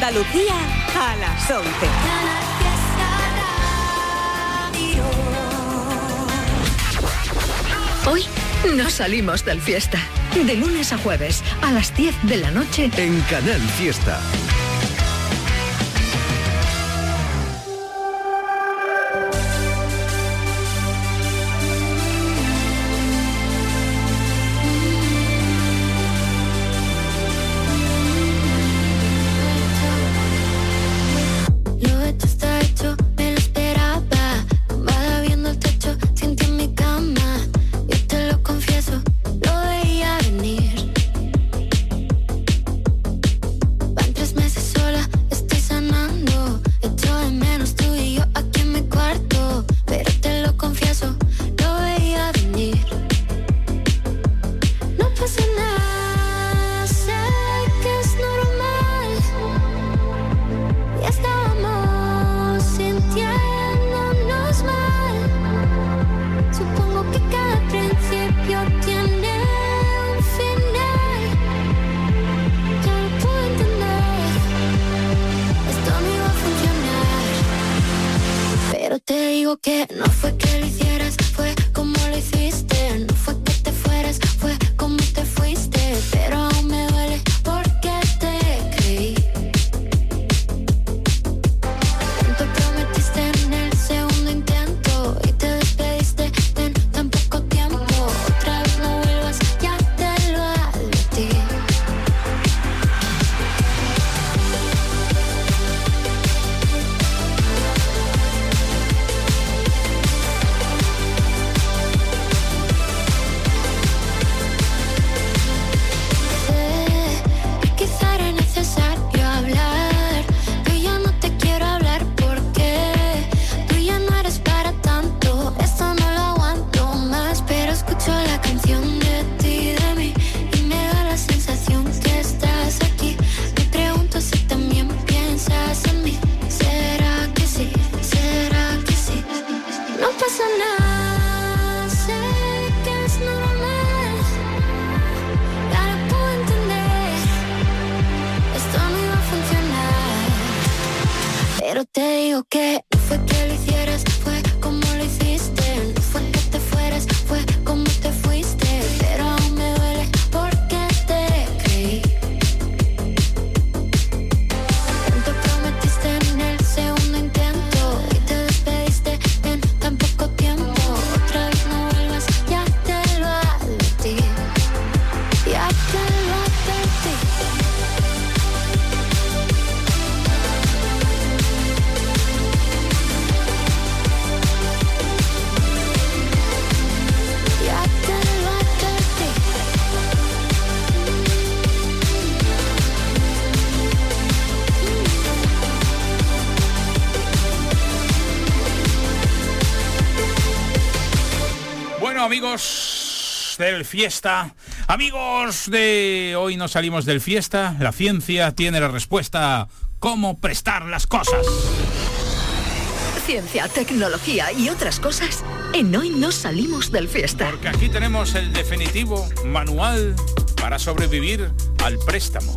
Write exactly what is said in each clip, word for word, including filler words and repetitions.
Andalucía a las once. Hoy no salimos del Fiesta. De lunes a jueves, a las diez de la noche. En Canal Fiesta. Amigos del Fiesta, amigos de Hoy no salimos del Fiesta, la ciencia tiene la respuesta a cómo prestar las cosas. Ciencia, tecnología y otras cosas en Hoy no salimos del Fiesta. Porque aquí tenemos el definitivo manual para sobrevivir al préstamo.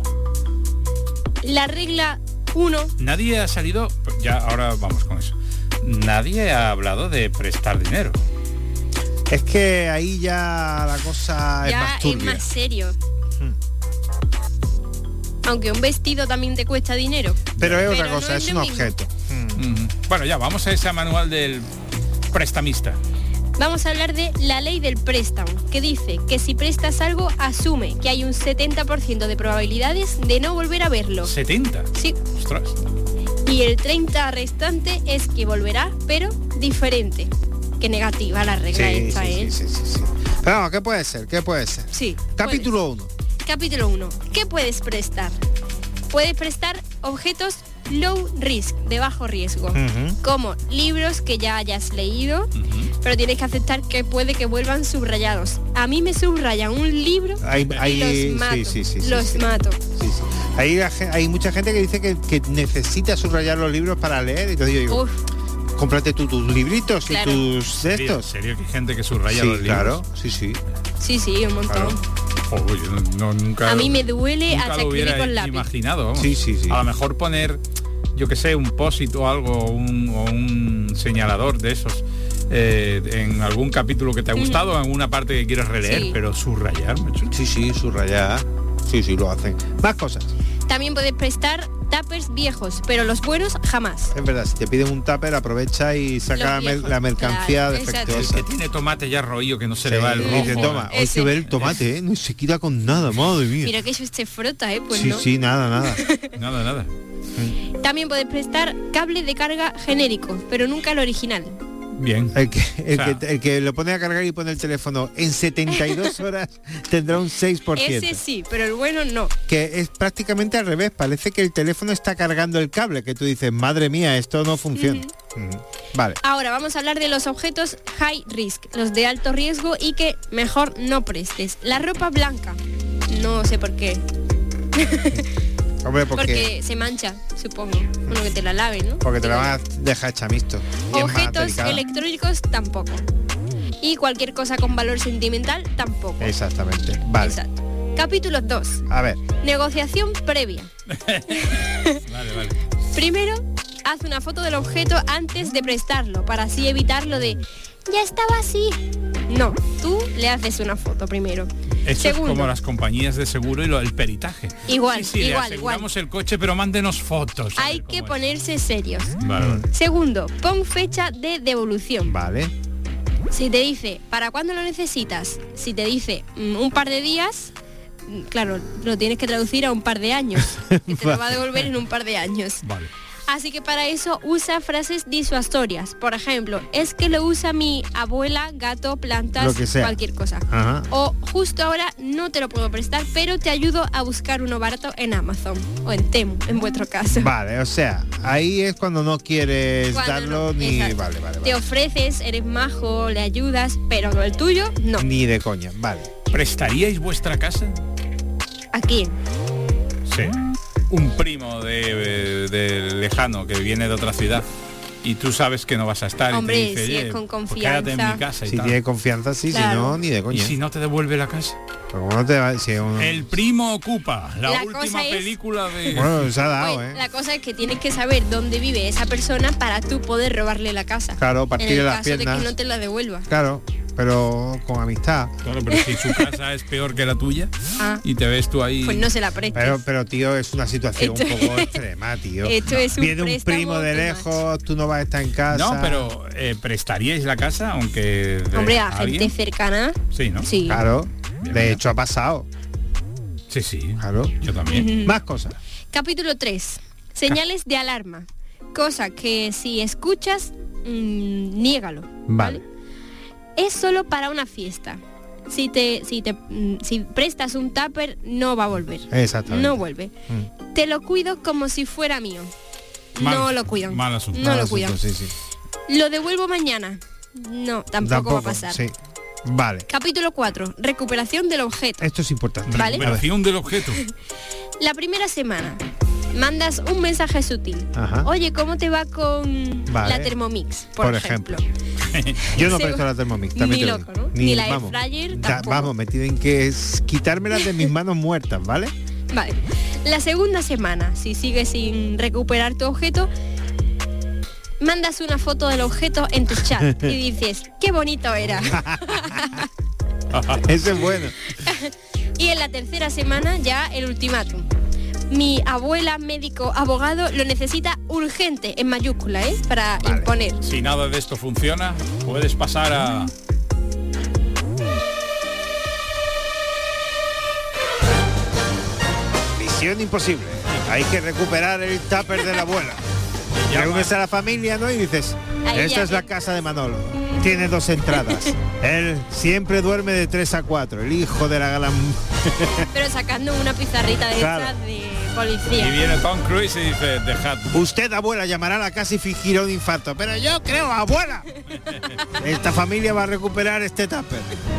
La regla uno. Nadie ha salido, ya ahora vamos con eso. Nadie ha hablado de prestar dinero. Es que ahí ya la cosa ya es más turbia. es más serio. Hmm. Aunque un vestido también te cuesta dinero. Pero es Pero otra cosa, no es, es un lo objeto. Hmm. Mm. Bueno, ya, vamos a ese manual del prestamista. Vamos a hablar de la ley del préstamo, que dice que si prestas algo, asume que hay un setenta por ciento de probabilidades de no volver a verlo. ¿setenta? Sí. Ostras. Y el treinta restante es que volverá, pero diferente. Qué negativa la regla sí, esta, sí, ¿eh? Sí, sí, sí, sí. Pero no, ¿qué puede ser? ¿Qué puede ser? Sí. Capítulo uno. Capítulo uno. ¿Qué puedes prestar? Puedes prestar objetos low risk, de bajo riesgo, uh-huh. como libros que ya hayas leído, uh-huh. pero tienes que aceptar que puede que vuelvan subrayados. A mí me subrayan un libro hay, y hay, los mato. Sí, sí, sí, los sí, mato. Sí, sí. Hay, hay mucha gente que dice que, que necesita subrayar los libros para leer, y entonces yo digo... Uf. Cómprate tú tus libritos claro. y tus de estos. ¿Serio que hay gente que subraya sí, los libros? Claro, sí, sí. Sí, sí, un montón. Claro. Oh, yo no, no, nunca, a mí me duele nunca hasta lo escribir hubiera con lápiz. imaginado, vamos. Sí, sí, sí. A lo mejor poner, yo que sé, un post-it o algo, o un, o un señalador de esos, eh, en algún capítulo que te ha gustado, en una parte que quieres releer, Sí. pero subrayar, macho. Sí, sí, subrayar. Sí, sí, lo hacen. Más cosas. También puedes prestar tuppers viejos, pero los buenos jamás. Es verdad, si te piden un tupper, aprovecha y saca la, Los mer- viejos, la mercancía claro, El defectuosa. que tiene tomate ya roído, que no se Sí, le va el y rojo. dice, toma, hoy Ese. que ver el tomate, ¿eh? No se quita con nada, madre mía. Mira que eso se frota, ¿eh? Pues sí, no. sí, nada, nada. Nada, nada. También puedes prestar cable de carga genérico, pero nunca el original. Bien. El que, el, O sea, que, el que lo pone a cargar y pone el teléfono en setenta y dos horas tendrá un seis por ciento. Ese sí, pero el bueno no. Que es prácticamente al revés, parece que el teléfono está cargando el cable, que tú dices, madre mía, esto no funciona. Ujú. Vale. Ahora vamos a hablar de los objetos high risk, los de alto riesgo y que mejor no prestes. La ropa blanca, no sé por qué, Hombre, porque, porque se mancha, supongo. Bueno, que te la laven, ¿no? porque te la Digo van a dejar hecha mixto. Y es más Objetos delicada. electrónicos tampoco. Y cualquier cosa con valor sentimental tampoco. Exactamente. Vale. Exacto. Capítulo dos. A ver. Negociación previa. Vale, vale. Primero, haz una foto del objeto antes de prestarlo, para así evitar lo de ya estaba así. No, tú le haces una foto primero. Eso Segundo, es como las compañías de seguro y lo, el peritaje. Igual, sí, sí, igual, le aseguramos el coche, pero mándenos fotos. a hay ver que cómo es. ponerse serios. Vale, vale. Segundo, pon fecha de devolución. Vale. Si te dice, ¿para cuándo lo necesitas? Si te dice mm, un par de días, mm, claro, lo tienes que traducir a un par de años. Que te lo va a devolver en un par de años. Vale. Así que para eso usa frases disuasorias. Por ejemplo, es que lo usa mi abuela, gato, plantas, Lo que sea. cualquier cosa. Ajá. O justo ahora no te lo puedo prestar, pero te ayudo a buscar uno barato en Amazon o en Temu, en vuestro caso. Vale, o sea, ahí es cuando no quieres Cuando darlo no, ni... exacto. Vale, vale, Te vale. ofreces, eres majo, le ayudas, pero con el tuyo, no. Ni de coña, vale. ¿Prestaríais vuestra casa? ¿A quién? Sí. Un primo de, de lejano que viene de otra ciudad y tú sabes que no vas a estar. Hombre, y te dice, si es "Oye, con pues quédate en confianza". mi casa y Si tal. tiene confianza, sí, Claro. si no, ni de ¿Y coña. si no te devuelve la casa? Pero ¿cómo no te va? Si es un- El primo ocupa, la, La última cosa es- película de... Bueno, se ha dado, Pues, ¿eh? la cosa es que tienes que saber dónde vive esa persona para tú poder robarle la casa. Claro, en partirle el las caso de piernas. que no te la devuelva. Claro, pero con amistad. Claro, pero si su casa es peor que la tuya Ah, y te ves tú ahí... pues no se la prestes. Pero, pero tío, es una situación Esto- un poco extrema, tío. Esto es un Viene un préstamo primo de too lejos, tú no vas a estar en casa. No, pero eh, ¿prestaríais la casa aunque... de Hombre, a alguien? gente cercana, Sí, ¿no? sí. Claro, Bien, de bien. hecho ha pasado. Sí, sí. Claro. Yo también. Más cosas. Capítulo tres. Señales de alarma. Cosa que si escuchas, mmm, niégalo. Vale. Es solo para una fiesta. Si te, si te, mm, si prestas un tupper, no va a volver. Exactamente. No vuelve. Mm. Te lo cuido como si fuera mío. Mal- no lo cuidan. mal asunto. No Mal lo asunto, cuidan. Sí, sí. Lo devuelvo mañana. No, tampoco, va a pasar. Sí. Vale. Capítulo cuatro. Recuperación del objeto. Esto es importante. Vale. Recuperación del objeto. La primera semana mandas un mensaje sutil. Ajá. Oye, ¿cómo te va con Vale. la Thermomix, por, Por ejemplo? Yo no Segu- presto la Thermomix. también Ni te lo loco, digo. ¿no? Ni la vamos. airfryer Ya, tampoco. Vamos, me tienen que s- quitármelas de mis manos muertas, ¿vale? Vale. La segunda semana, si sigues sin recuperar tu objeto, mandas una foto del objeto en tu chat y dices, qué bonito era. Ese es bueno. Y en la tercera semana ya el ultimátum. Mi abuela, médico, abogado, lo necesita urgente, en mayúscula, ¿eh? Para Vale. imponer. Si nada de esto funciona, puedes pasar a... Misión imposible. Hay que recuperar el tupper de la abuela. Ya Reúnes a la familia, ¿no? Y dices, Ahí esta ya es la te- casa de Manolo. Tiene dos entradas. Él siempre duerme de tres a cuatro. El hijo de la gran... Pero sacando una pizarrita de Claro. estas de Y policía. viene Tom Cruise y dice, dejad. Usted, abuela, llamará a la casa y fingirá un infarto. Pero yo creo, abuela. Esta familia va a recuperar este tupper.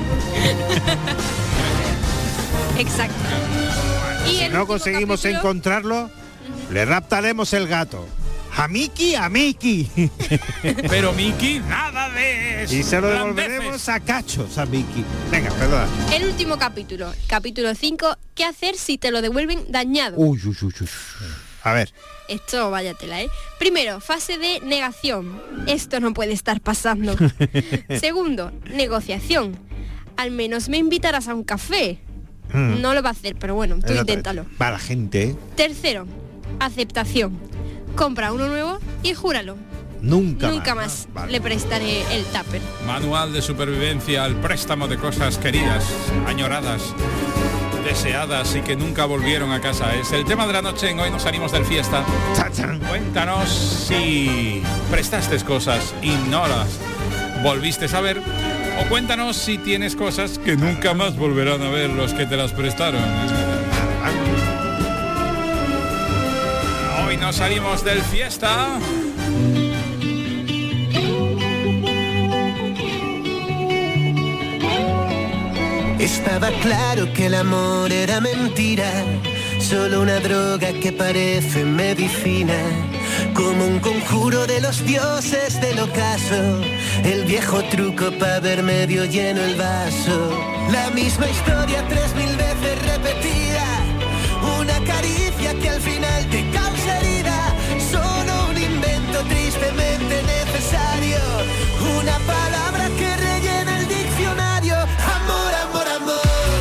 Exacto. Y Si el no último conseguimos capítulo- encontrarlo, le raptaremos el gato. A Miki, a Miki. Pero Miki, nada de blandeces. Y se lo blandeces. devolveremos a cachos, a Vicky. Venga, perdón. El último capítulo, capítulo cinco, ¿qué hacer si te lo devuelven dañado? Uy, uy, uy, uy. A ver. Esto, váyatela, ¿eh? Primero, fase de negación. Esto no puede estar pasando. Segundo, negociación. Al menos me invitarás a un café. Mm. No lo va a hacer, pero bueno, tú inténtalo. Para la gente, ¿eh? Tercero, aceptación. Compra uno nuevo y júralo. Nunca, Nunca más, más ¿no? Vale. le prestaré el tupper. Manual de supervivencia al préstamo de cosas queridas, añoradas, deseadas y que nunca volvieron a casa. Es el tema de la noche en Hoy Nos Salimos del Fiesta. ¡Chachán! Cuéntanos si prestaste cosas y no las volviste a ver, o cuéntanos si tienes cosas que nunca más volverán a ver los que te las prestaron. Hoy nos salimos del Fiesta. Estaba claro que el amor era mentira, solo una droga que parece medicina, como un conjuro de los dioses del ocaso, el viejo truco para ver medio lleno el vaso. La misma historia tres mil veces repetida, una caricia que al final te causa herida, solo un invento tristemente necesario, una palabra que rellena el diccionario. Amor, amor, amor.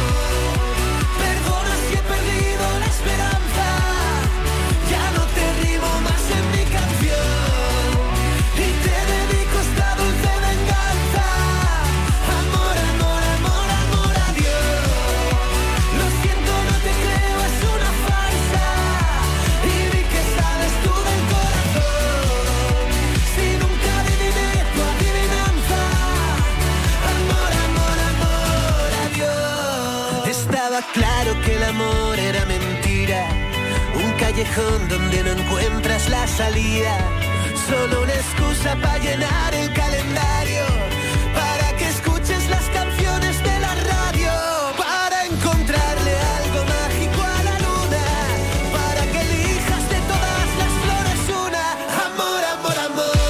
Perdona si he perdido la esperanza, ya no te rimo más en mi canción y te dedico esta dulce venganza. Amor, amor, amor, amor a Dios. Lo siento, no te creo, es una farsa y vi que sabes tú del corazón, si nunca adiviné tu adivinanza. Amor, amor, amor a Dios. Estaba claro que el amor era mentira, un callejón donde no encuentras la salida, solo una excusa para llenar el calendario, para que escuches las canciones de la radio, para encontrarle algo mágico a la luna, para que elijas de todas las flores una. Amor, amor, amor.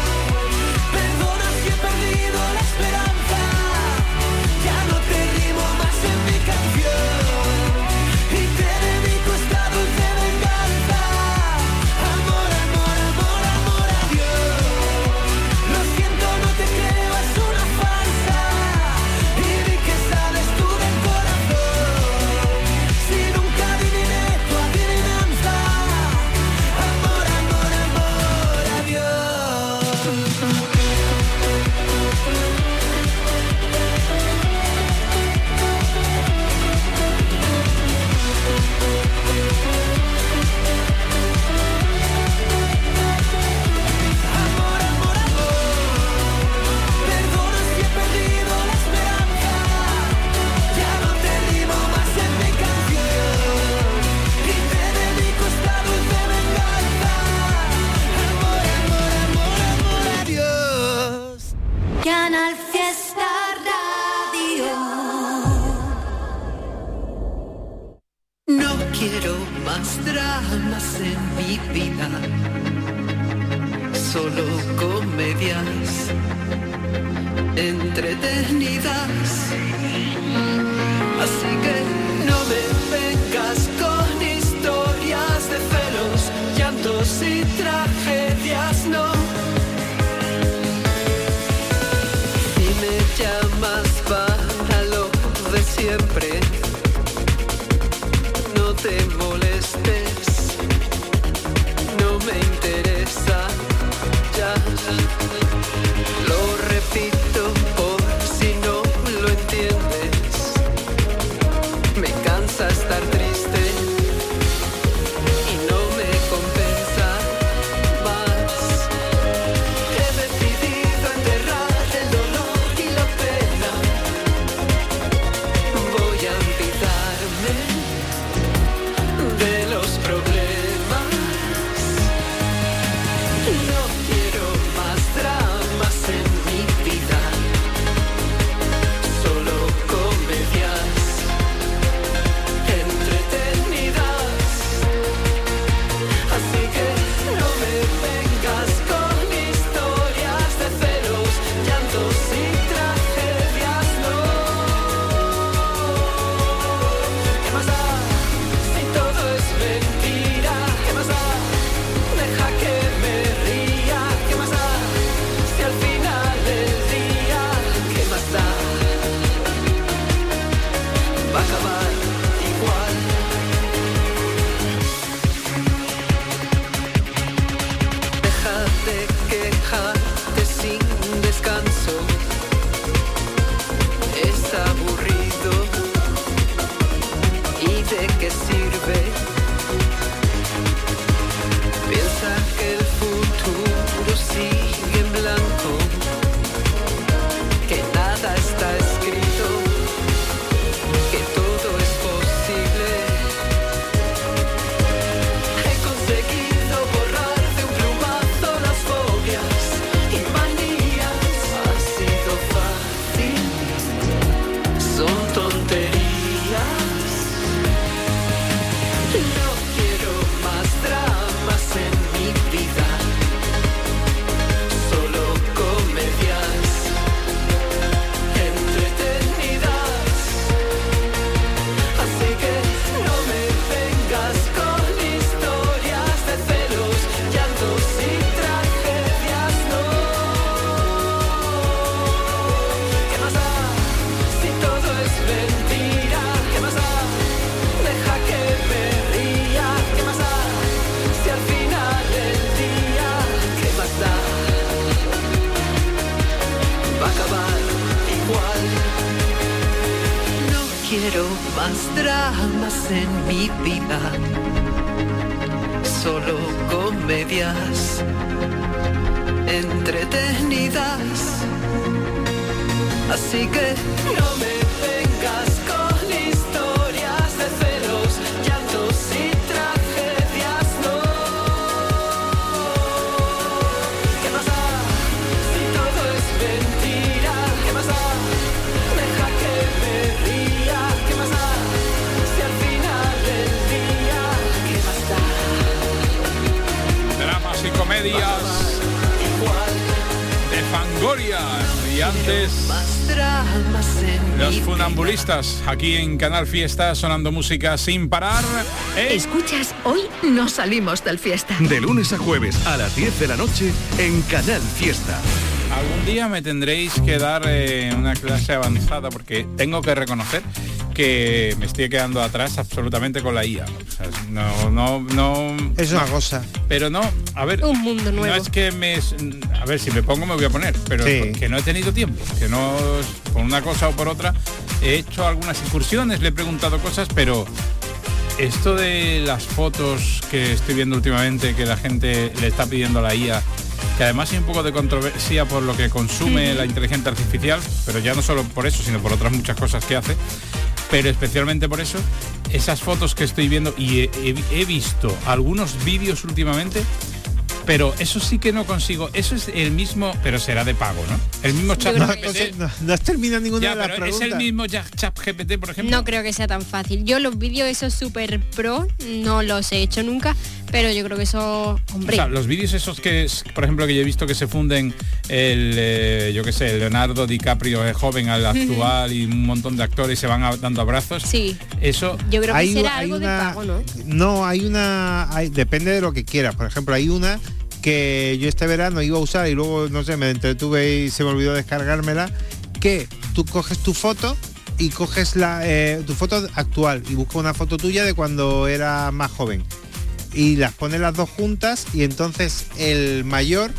Perdona si he perdido la esperanza, ya no te rimo más en mi canción y te dedico esta dulce venganza. Amor, amor, amor, amor a Dios. Lo siento, no te creo, es una farsa y vi que sabes tú del corazón, si nunca adiviné tu adivinanza. Amor, amor, amor a Dios. Amor, amor, amor. Perdona si he perdido la esperanza, ya no te rimo más en mi canción y te dedico esta dulce venganza. Amor, amor, amor, amor a Dios. Canal Fiesta Radio. No quiero más dramas en mi vida, solo comedias entretenidas. Así que no me vengas con historias de celos, llantos y tragedias, no. Si me llamas para lo de siempre, no te molestes, no me interesa, ya. Lo repito por si no lo entiendes, me cansa estar triste y no me compensa más. He decidido enterrar el dolor y la pena, voy a quiero más dramas en mi vida, solo comedias entretenidas. Así que no me vengas con historias de celos, llantos y tragedias, no. ¿Qué más da si todo es mentira? ¿Qué más da? Deja que me ría. ¿Qué más da si al final del día? ¿Qué más da? Dramas y comedias de Fangoria. Y antes, los funambulistas, aquí en Canal Fiesta, sonando música sin parar. ¿Eh? Escuchas, hoy no salimos del Fiesta. De lunes a jueves a las diez de la noche en Canal Fiesta. Algún día me tendréis que dar eh, una clase avanzada, porque tengo que reconocer que me estoy quedando atrás absolutamente con la I A. O sea, no, no, no. Es una cosa. Pero no, a ver. Un mundo nuevo. No es que me, a ver, si me pongo me voy a poner, pero sí. que no he tenido tiempo, que no, por una cosa o por otra, he hecho algunas incursiones, le he preguntado cosas, pero esto de las fotos que estoy viendo últimamente, que la gente le está pidiendo a la I A, que además hay un poco de controversia por lo que consume la inteligencia artificial, pero ya no solo por eso, sino por otras muchas cosas que hace, pero especialmente por eso, esas fotos que estoy viendo, y he, he, he visto algunos vídeos últimamente, pero eso sí que no consigo. Eso es el mismo, pero será de pago, ¿no? El mismo chat No, G P T. no, no has terminado ninguna Ya, de las pero preguntas. es el mismo ya- chat G P T, por ejemplo. No creo que sea tan fácil. Yo los vídeos esos super pro no los he hecho nunca, pero yo creo que eso, hombre. O sea, los vídeos esos que, es- por ejemplo, que yo he visto que se funden el, eh, yo qué sé, Leonardo DiCaprio es joven al actual y un montón de actores se van a- dando abrazos. Sí. Eso. Yo creo que Hay- será hay algo una- de pago, ¿no? No, hay una... hay- depende de lo que quieras. Por ejemplo, hay una que yo este verano iba a usar y luego, no sé, me entretuve y se me olvidó descargármela, que tú coges tu foto y coges la eh, tu foto actual y buscas una foto tuya de cuando era más joven y las pones las dos juntas y entonces el mayor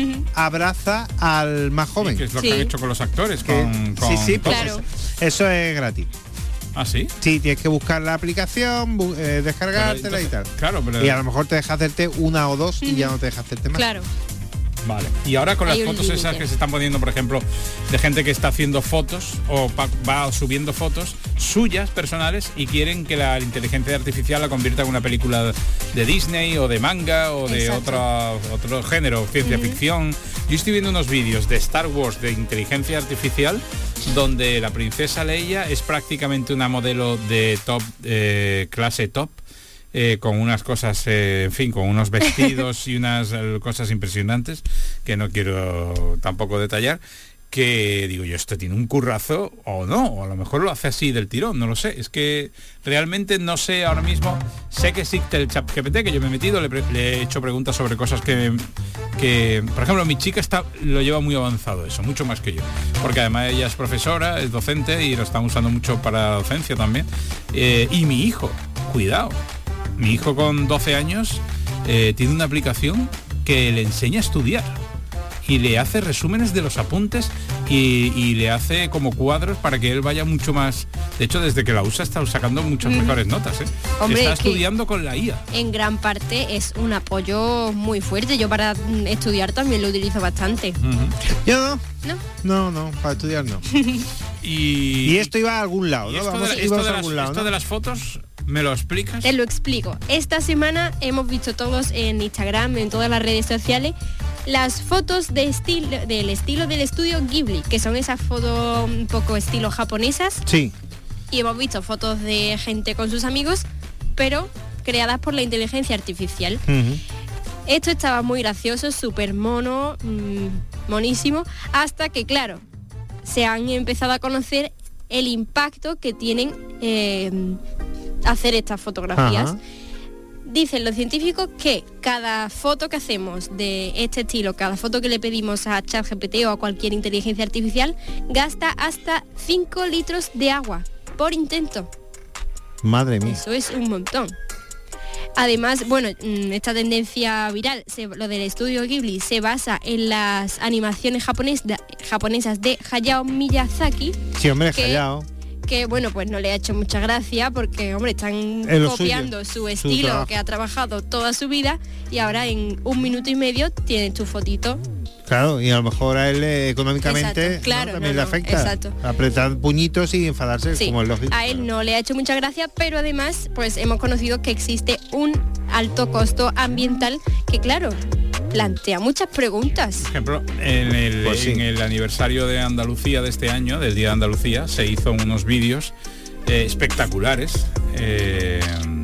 abraza al más joven. Que es lo Sí. que han hecho con los actores. Que- Con, con sí, sí, pues Claro. eso es gratis. ¿Ah, sí? Sí, tienes que buscar la aplicación, bu- eh, descargártela Pero y tal. entonces- Claro, pero... Y a lo mejor te deja hacerte una o dos y ya no te deja hacerte más. Claro. Vale. Y ahora con las Hay un fotos esas límite. que se están poniendo, por ejemplo, de gente que está haciendo fotos o pa- va subiendo fotos suyas personales y quieren que la inteligencia artificial la convierta en una película de Disney o de manga o de Exacto. otro, otro género, ciencia ficción. Yo estoy viendo unos vídeos de Star Wars de inteligencia artificial donde la princesa Leia es prácticamente una modelo de top, eh, clase top. Eh, con unas cosas, eh, en fin, con unos vestidos y unas eh, cosas impresionantes que no quiero tampoco detallar, que digo yo, esto tiene un currazo o no, o a lo mejor lo hace así del tirón, no lo sé. Es que realmente no sé ahora mismo. Sé que existe el chat G P T, que yo me he metido, le, pre- le he hecho preguntas sobre cosas que, que, por ejemplo, mi chica está lo lleva muy avanzado eso, mucho más que yo, porque además ella es profesora, es docente y lo están usando mucho para la docencia también. Eh, y mi hijo, cuidado. Mi hijo con doce años eh, tiene una aplicación que le enseña a estudiar y le hace resúmenes de los apuntes y, y le hace como cuadros para que él vaya mucho más. De hecho, desde que la usa está sacando muchas Mm. mejores notas. ¿eh? Hombre, está es que- estudiando con la I A. En gran parte es un apoyo muy fuerte. Yo para mm, estudiar también lo utilizo bastante. Yo no. ¿No? No, no, para estudiar no. Y, Y esto iba a algún lado, y ¿no? esto, Vamos, de, esto íbamos de a las, algún lado, esto ¿no? de las fotos, ¿me lo explicas? Te lo explico. Esta semana hemos visto todos en Instagram, en todas las redes sociales, las fotos de estilo, del estilo del estudio Ghibli, que son esas fotos un poco estilo japonesas. Sí. Y hemos visto fotos de gente con sus amigos, pero creadas por la inteligencia artificial. Ujú. Esto estaba muy gracioso, súper mono, mmm, monísimo, hasta que, claro, se han empezado a conocer el impacto que tienen eh, hacer estas fotografías. Ajá. Dicen los científicos que cada foto que hacemos de este estilo, cada foto que le pedimos a ChatGPT o a cualquier inteligencia artificial, gasta hasta cinco litros de agua por intento. Madre mía. Eso es un montón. Además, bueno, mm, esta tendencia viral, se- lo del estudio Ghibli, se basa en las animaciones japones- de- japonesas de Hayao Miyazaki, Sí, hombre, que- Hayao. que bueno, pues no le ha hecho mucha gracia porque, hombre, están Es lo copiando suyo, su su estilo trabajo. que ha trabajado toda su vida y ahora en un minuto y medio tienes tu fotito. Claro, y a lo mejor a él eh, económicamente Exacto, claro, ¿no? también no, le no, afecta. exacto. Apretar puñitos y enfadarse, Sí, como es lógico. a él no le ha hecho mucha gracia, pero además pues hemos conocido que existe un alto costo ambiental que, claro, plantea muchas preguntas. Por ejemplo, en el, Pues sí. en el aniversario de Andalucía de este año, del Día de Andalucía, se hizo unos vídeos eh, espectaculares, eh,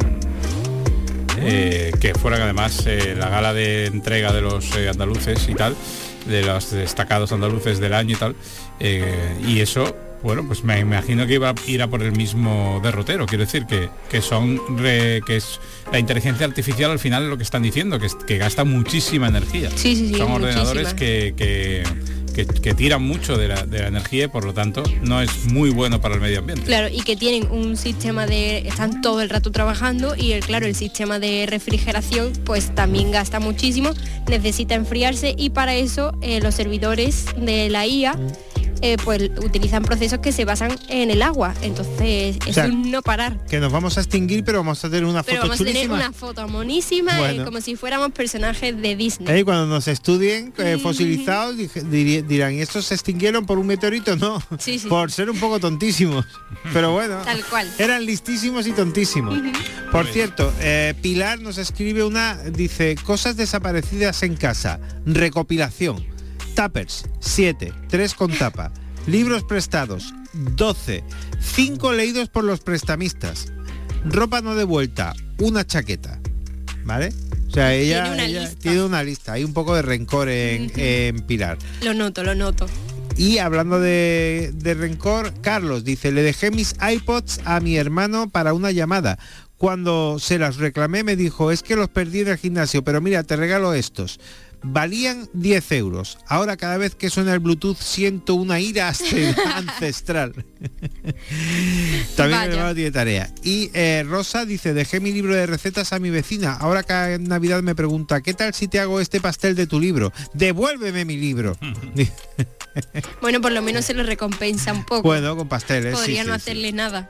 eh, que fueron además eh, la gala de entrega de los eh, andaluces y tal, de los destacados andaluces del año y tal, eh, y eso, bueno, pues me imagino que iba a ir a por el mismo derrotero. Quiero decir que, que son re- que es la inteligencia artificial, al final es lo que están diciendo, que, es- que gasta muchísima energía. Sí, sí, sí, Son ordenadores muchísima. que, que, que- que tiran mucho de la, de la energía y por lo tanto no es muy bueno para el medio ambiente. Claro, y que tienen un sistema de... están todo el rato trabajando y el, claro, el sistema de refrigeración pues también gasta muchísimo, necesita enfriarse y para eso eh, los servidores de la I A eh, pues utilizan procesos que se basan en el agua, entonces es sea, un no parar. Que nos vamos a extinguir, pero vamos a tener una Pero foto vamos a tener chulísima. una foto monísima, Bueno. eh, como si fuéramos personajes de Disney. Eh, cuando nos estudien eh, Mm. fosilizados dije- diri- dirán, ¿y estos se extinguieron por un meteorito? No, Sí, sí. por ser un poco tontísimos. Pero bueno, Tal cual. eran listísimos y tontísimos. Por cierto, eh, Pilar nos escribe una, dice, cosas desaparecidas en casa, recopilación, tuppers, siete, tres con tapa, libros prestados, doce, cinco leídos por los prestamistas, ropa no devuelta, una chaqueta, ¿vale? O sea, ella Tiene una ella lista. tiene una lista, hay un poco de rencor en, Ujú. en Pilar. Lo noto, lo noto. Y hablando de, de rencor, Carlos dice, le dejé mis iPods a mi hermano para una llamada. Cuando se las reclamé me dijo, es que los perdí en el gimnasio, pero mira, te regalo estos. Valían diez euros. Ahora cada vez que suena el Bluetooth siento una ira asce- ancestral. También mi Vaya. hermano tiene tarea. Y eh, Rosa dice, dejé mi libro de recetas a mi vecina. Ahora cada Navidad me pregunta, ¿qué tal si te hago este pastel de tu libro? Devuélveme mi libro. Bueno, por lo menos se lo recompensa un poco. Bueno, con pasteles. sí, Podría sí, no sí. hacerle nada.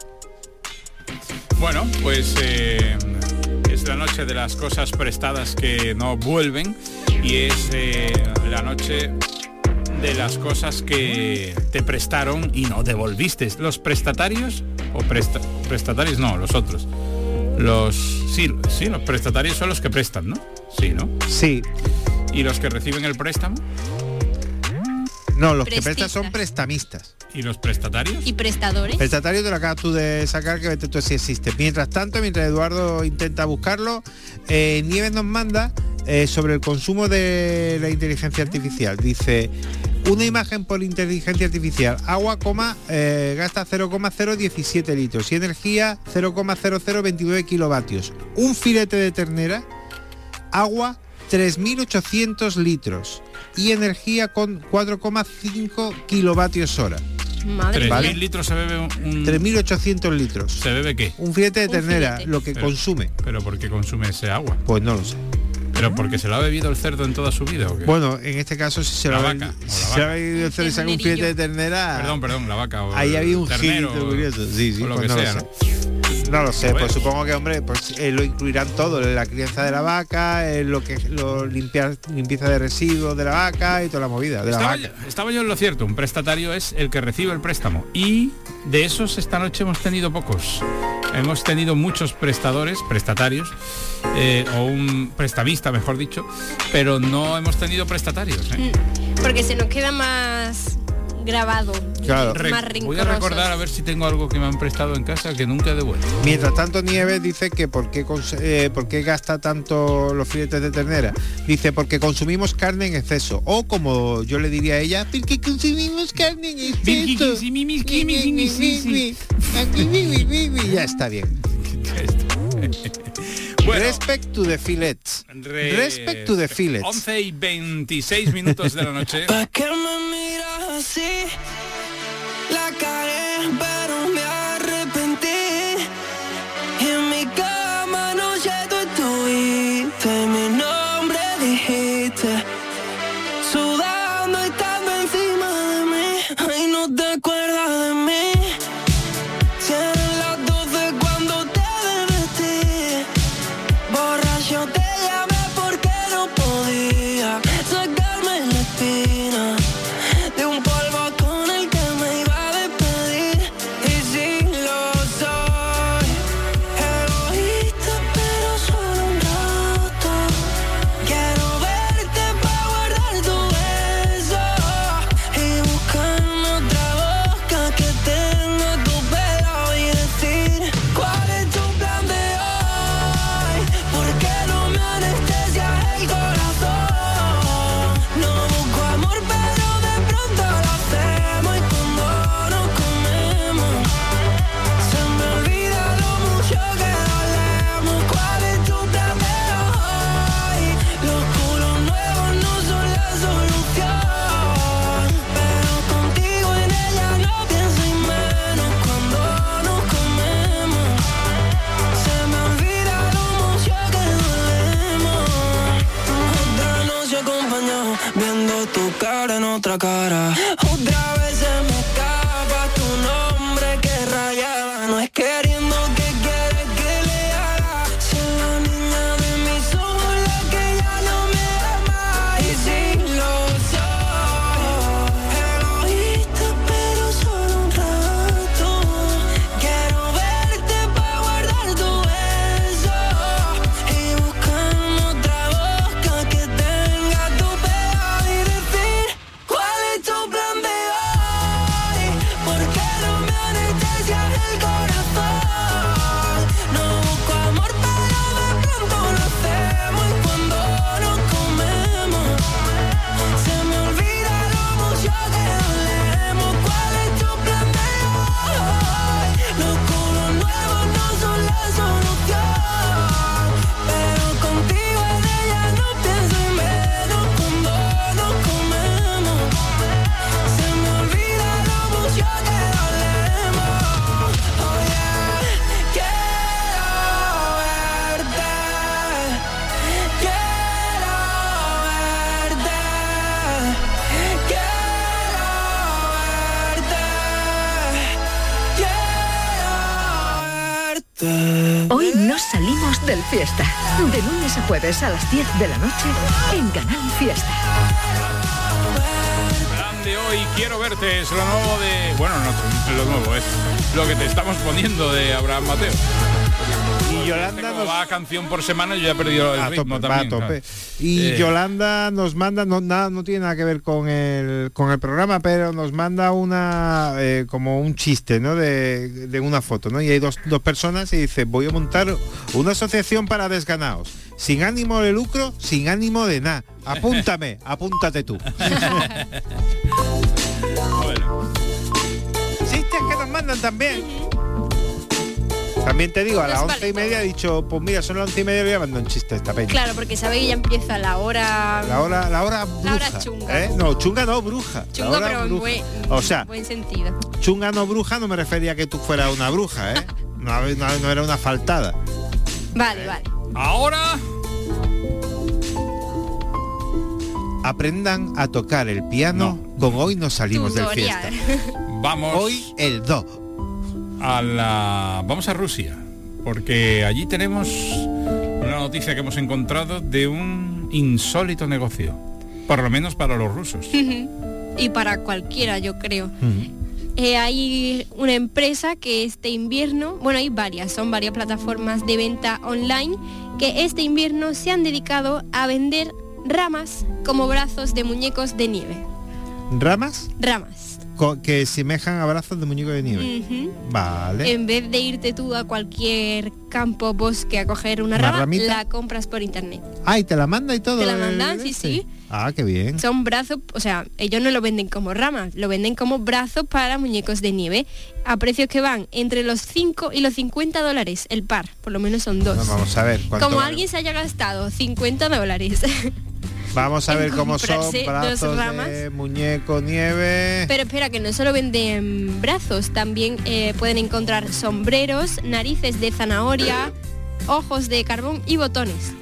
Bueno, pues eh, es la noche de las cosas prestadas que no vuelven y es eh, la noche de las cosas que te prestaron y no devolviste. Los prestatarios o presta- prestatarios no, los otros. Los sí, sí, los prestatarios son los que prestan, ¿no? Sí, ¿no? Sí. Y los que reciben el préstamo No, los que prestan Prestistas. son prestamistas. y los prestatarios. ¿Y prestadores? Prestatario te lo acabas tú de sacar, que vete tú si existe. Mientras tanto, mientras Eduardo intenta buscarlo, eh, Nieves nos manda eh, sobre el consumo de la inteligencia artificial. Dice, una imagen por inteligencia artificial, agua, coma, eh, gasta cero coma cero diecisiete litros y energía cero coma cero cero veintinueve kilovatios. Un filete de ternera, agua tres mil ochocientos litros y energía con cuatro coma cinco kilovatios hora. Madre tres Vale. mil litros se bebe un... tres mil ochocientos litros. ¿Se bebe qué? Un filete de Un ternera, filete. lo que Pero- consume. ¿Pero por qué consume ese agua? Pues no lo sé. ¿Pero porque se lo ha bebido el cerdo en toda su vida o qué? Bueno, en este caso si se La lo ha vaca, o la si se vaca. ha bebido el cerdo y saca un filete de ternera. Perdón, perdón, la vaca o Ahí el había un ternero, girito curioso. Sí, sí, o lo pues que no sea, lo ¿no? sé. No lo sé, A ver. pues supongo que, hombre, pues eh, lo incluirán todo, la crianza de la vaca, eh, lo que lo limpiar, limpieza de residuos de la vaca y toda la movida de la Estaba vaca. yo, estaba yo en lo cierto, un prestatario es el que recibe el préstamo y de esos esta noche hemos tenido pocos. Hemos tenido muchos prestadores, prestatarios, eh, o un prestamista, mejor dicho, pero no hemos tenido prestatarios. ¿eh? Porque se nos queda más grabado. Claro. Re- Más voy a rencorosos. recordar a ver si tengo algo que me han prestado en casa que nunca he devuelto. Mientras tanto, Nieves dice que por qué, cons- eh, por qué gasta tanto los filetes de ternera. Dice, porque consumimos carne en exceso. O como yo le diría a ella, porque consumimos carne en exceso. Ya está bien. Bueno, Respect to the fillets. re- Respect to the fillets. once y veintiséis minutos de la noche. ¿Para qué me miras así? La cagué, pero me arrepentí. Y en mi cama anoche tú estuviste, mi nombre dijiste, sudando y estando encima de mí. Ay, no te acuerdas de mí. otra cara. Otra vez se me escapa tu nombre que rayaba. No es queriendo que quiere que le haga. Si la niña de mis ojos la que ya no me ama. Y si lo soy, egoísta pero solo un rato. Quiero verte pa' guardar tu beso y buscarme otra boca que tenga tu pelo y decir cuál es tu plan de hoy. Porque no me anestesia el corazón. No busco amor pero de pronto lo hacemos. Y cuando nos comemos se me olvida lo mucho que dolemos. ¿Cuál es tu plan de hoy? Los culos nuevos no son la solución, pero contigo es de ya no pienso en menos. Cuando nos comemos se me olvida lo mucho que dolemos. Oh yeah, quiero verte, quiero verte, quiero verte, quiero verte. Hoy no salimos del Fiesta. De lunes a jueves a las diez de la noche en Canal Fiesta. Grande hoy, quiero verte, es lo nuevo de... Bueno, no, lo nuevo es lo que te estamos poniendo de Abraham Mateo. Y Yolanda Como nos... va canción por semana, yo ya he perdido el A ritmo tope, va a también. tope. claro. Y Eh, Yolanda nos manda, no, nada, no tiene nada que ver con el, con el programa, pero nos manda una eh, como un chiste, ¿no? De, de una foto, ¿no? Y hay dos, dos personas y dice, voy a montar una asociación para desganados, sin ánimo de lucro, sin ánimo de nada. Apúntame, apúntate tú. Bueno, Chistes que nos mandan también. También te digo, a las Nos once y vale media he dicho, pues mira, son las once y media y voy a mandar un chiste a esta peña. Claro, porque sabe que ya empieza la hora... La hora, la hora bruja. hora chunga. ¿eh? No, chunga no, bruja. La Chungo, hora pero en bruja. buen, O sea, buen sentido. chunga no bruja no me refería a que tú fueras una bruja, ¿eh? No, no, no era una faltada. Vale, vale. ahora Aprendan a tocar el piano con Hoy nos salimos del Tutorial. Fiesta. vamos Hoy el do. a la... Vamos a Rusia, porque allí tenemos una noticia que hemos encontrado de un insólito negocio, por lo menos para los rusos. Y para cualquiera, yo creo. Eh, hay una empresa que este invierno, bueno, hay varias, son varias plataformas de venta online que este invierno se han dedicado a vender ramas como brazos de muñecos de nieve. ¿Ramas? Ramas. Co- que semejan a brazos de muñeco de nieve. Ujú. Vale. En vez de irte tú a cualquier campo, bosque a coger una, ¿Una rama, ramita? la compras por internet. Ah, y te la manda y todo. Te la el- mandan, sí, este. sí. Ah, qué bien. Son brazos, o sea, ellos no lo venden como ramas, lo venden como brazos para muñecos de nieve, a precios que van entre los cinco y los cincuenta dólares el par, por lo menos son dos. No, vamos a ver. ¿cuánto Como vale? alguien se haya gastado cincuenta dólares. Vamos a en ver cómo son comprarse dos brazos ramas. de muñeco nieve. Pero espera, que no solo venden brazos, también eh, pueden encontrar sombreros, narices de zanahoria, ojos de carbón y botones.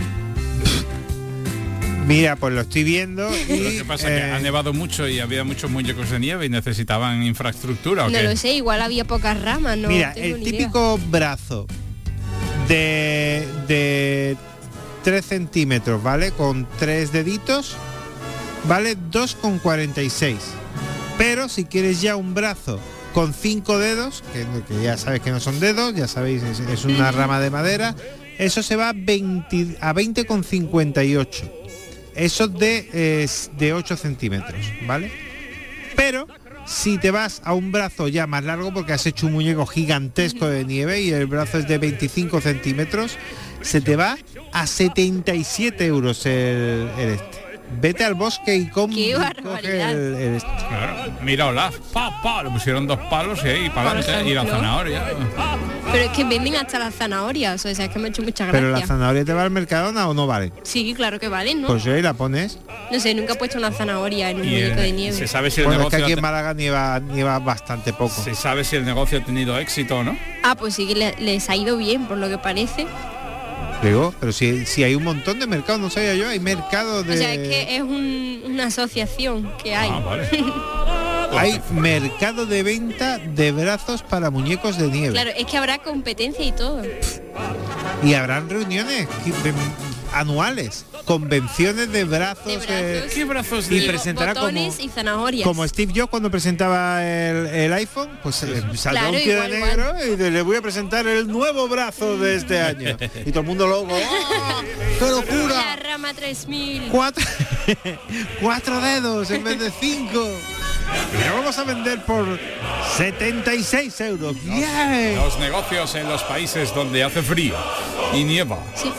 Mira, pues lo estoy viendo y Lo que pasa es que eh, ha nevado mucho y había muchos muñecos de nieve y necesitaban infraestructura, ¿o No qué? lo sé, igual había pocas ramas, no mira, tengo el ni idea. típico brazo de de tres centímetros, ¿vale? Con tres deditos, vale dos con cuarenta y seis. Pero si quieres ya un brazo con cinco dedos, que, que ya sabes que no son dedos, ya sabéis, es, es una rama de madera, eso se va a veinte a veinte con cincuenta y ocho. Eso de, eh, de ocho centímetros, ¿vale? Pero si te vas a un brazo ya más largo, porque has hecho un muñeco gigantesco de nieve y el brazo es de veinticinco centímetros, se te va a setenta y siete euros el, el este. Vete al bosque y com- ¡Qué y barbaridad! coge el, el este. Claro, mira Olaf, pa, pa, le pusieron dos palos y ahí para Por adelante y la ejemplo. zanahoria. Pero es que venden hasta las zanahorias, o sea, es que me ha hecho mucha gracia. Pero la zanahoria te va al Mercadona o no vale. Sí, claro que valen, ¿no? Pues yo ahí la pones. No sé, nunca he puesto una zanahoria en un Y muñeco el- de nieve. se sabe si el Bueno, es que negocio aquí ha en te- Málaga nieva, nieva bastante poco. se sabe si el negocio ha tenido éxito o no. Ah, pues sí que le- les ha ido bien, por lo que parece. Digo, pero si, si hay un montón de mercados, no sabía yo, hay mercados de... O sea, es que es un- una asociación que hay. Ah, vale. Hay mercado de venta de brazos para muñecos de nieve. Claro, es que habrá competencia y todo. Y habrán reuniones que- de- anuales, convenciones de brazos, De eh, brazos. ¿Qué brazos y de- presentará como, Botones y zanahorias. como Steve Jobs cuando presentaba el, el iPhone, pues eh, saldrá Claro, un tío igual, de igual. negro y de- le voy a presentar el nuevo brazo de este año. Y todo el mundo loco. ¡Ah! ¡Qué La locura! rama tres mil. Cuatro, cuatro dedos en vez de cinco. Y lo vamos a vender por setenta y seis euros. ¡Bien! Los negocios en los países donde hace frío y nieva. Sí.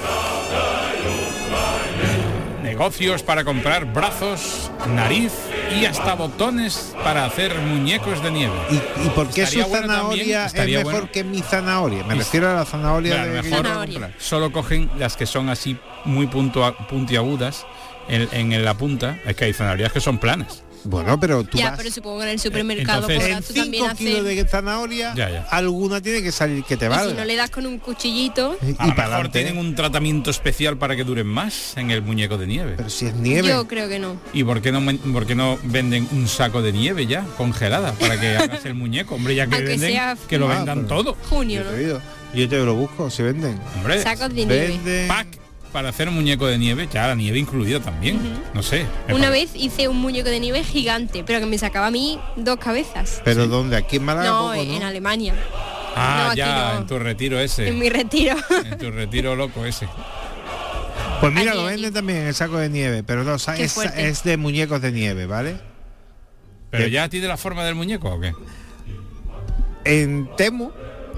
Negocios para comprar brazos, nariz y hasta botones para hacer muñecos de nieve. ¿Y, y por qué su Estaría bueno zanahoria también, es estaría mejor bueno. que mi zanahoria? Me Y- refiero a la zanahoria Claro, de que mejor yo Zanahoria. comprar. solo cogen las que son así muy puntua- puntiagudas en, en la punta. Es que hay zanahorias que son planas. Bueno, pero tú Ya, vas pero supongo que en el supermercado Entonces- podrás en tú también cinco kilos hacer. de zanahoria, Ya, ya. alguna tiene que salir que te Y valga. si no le das con un cuchillito, Y, A y lo para mejor adelante. tienen un tratamiento especial para que duren más en el muñeco de nieve. Pero si es nieve. yo creo que no. ¿Y por qué no men- por qué no venden un saco de nieve ya congelada para que hagas el muñeco? Hombre, ya que Aunque venden, sea que lo Ah, vendan pero- todo. Junio, Yo te ¿no? digo, yo te lo busco, se venden. Hombre, Sacos de nieve. Venden. pack para hacer un muñeco de nieve, ya la nieve incluida también. No sé. me Una parece. vez hice un muñeco de nieve gigante, pero que me sacaba a mí dos cabezas. Pero ¿dónde? Aquí en Málaga No, poco, ¿no? en Alemania. Ah, No, aquí ya, no. en tu retiro ese. En mi retiro. En tu retiro loco ese. Pues mira, Aquí, lo aquí. venden también en el saco de nieve, pero no, sa- Qué es, fuerte. es de muñecos de nieve, ¿vale? ¿Pero ¿Qué? ya tiene la forma del muñeco o qué? En Temu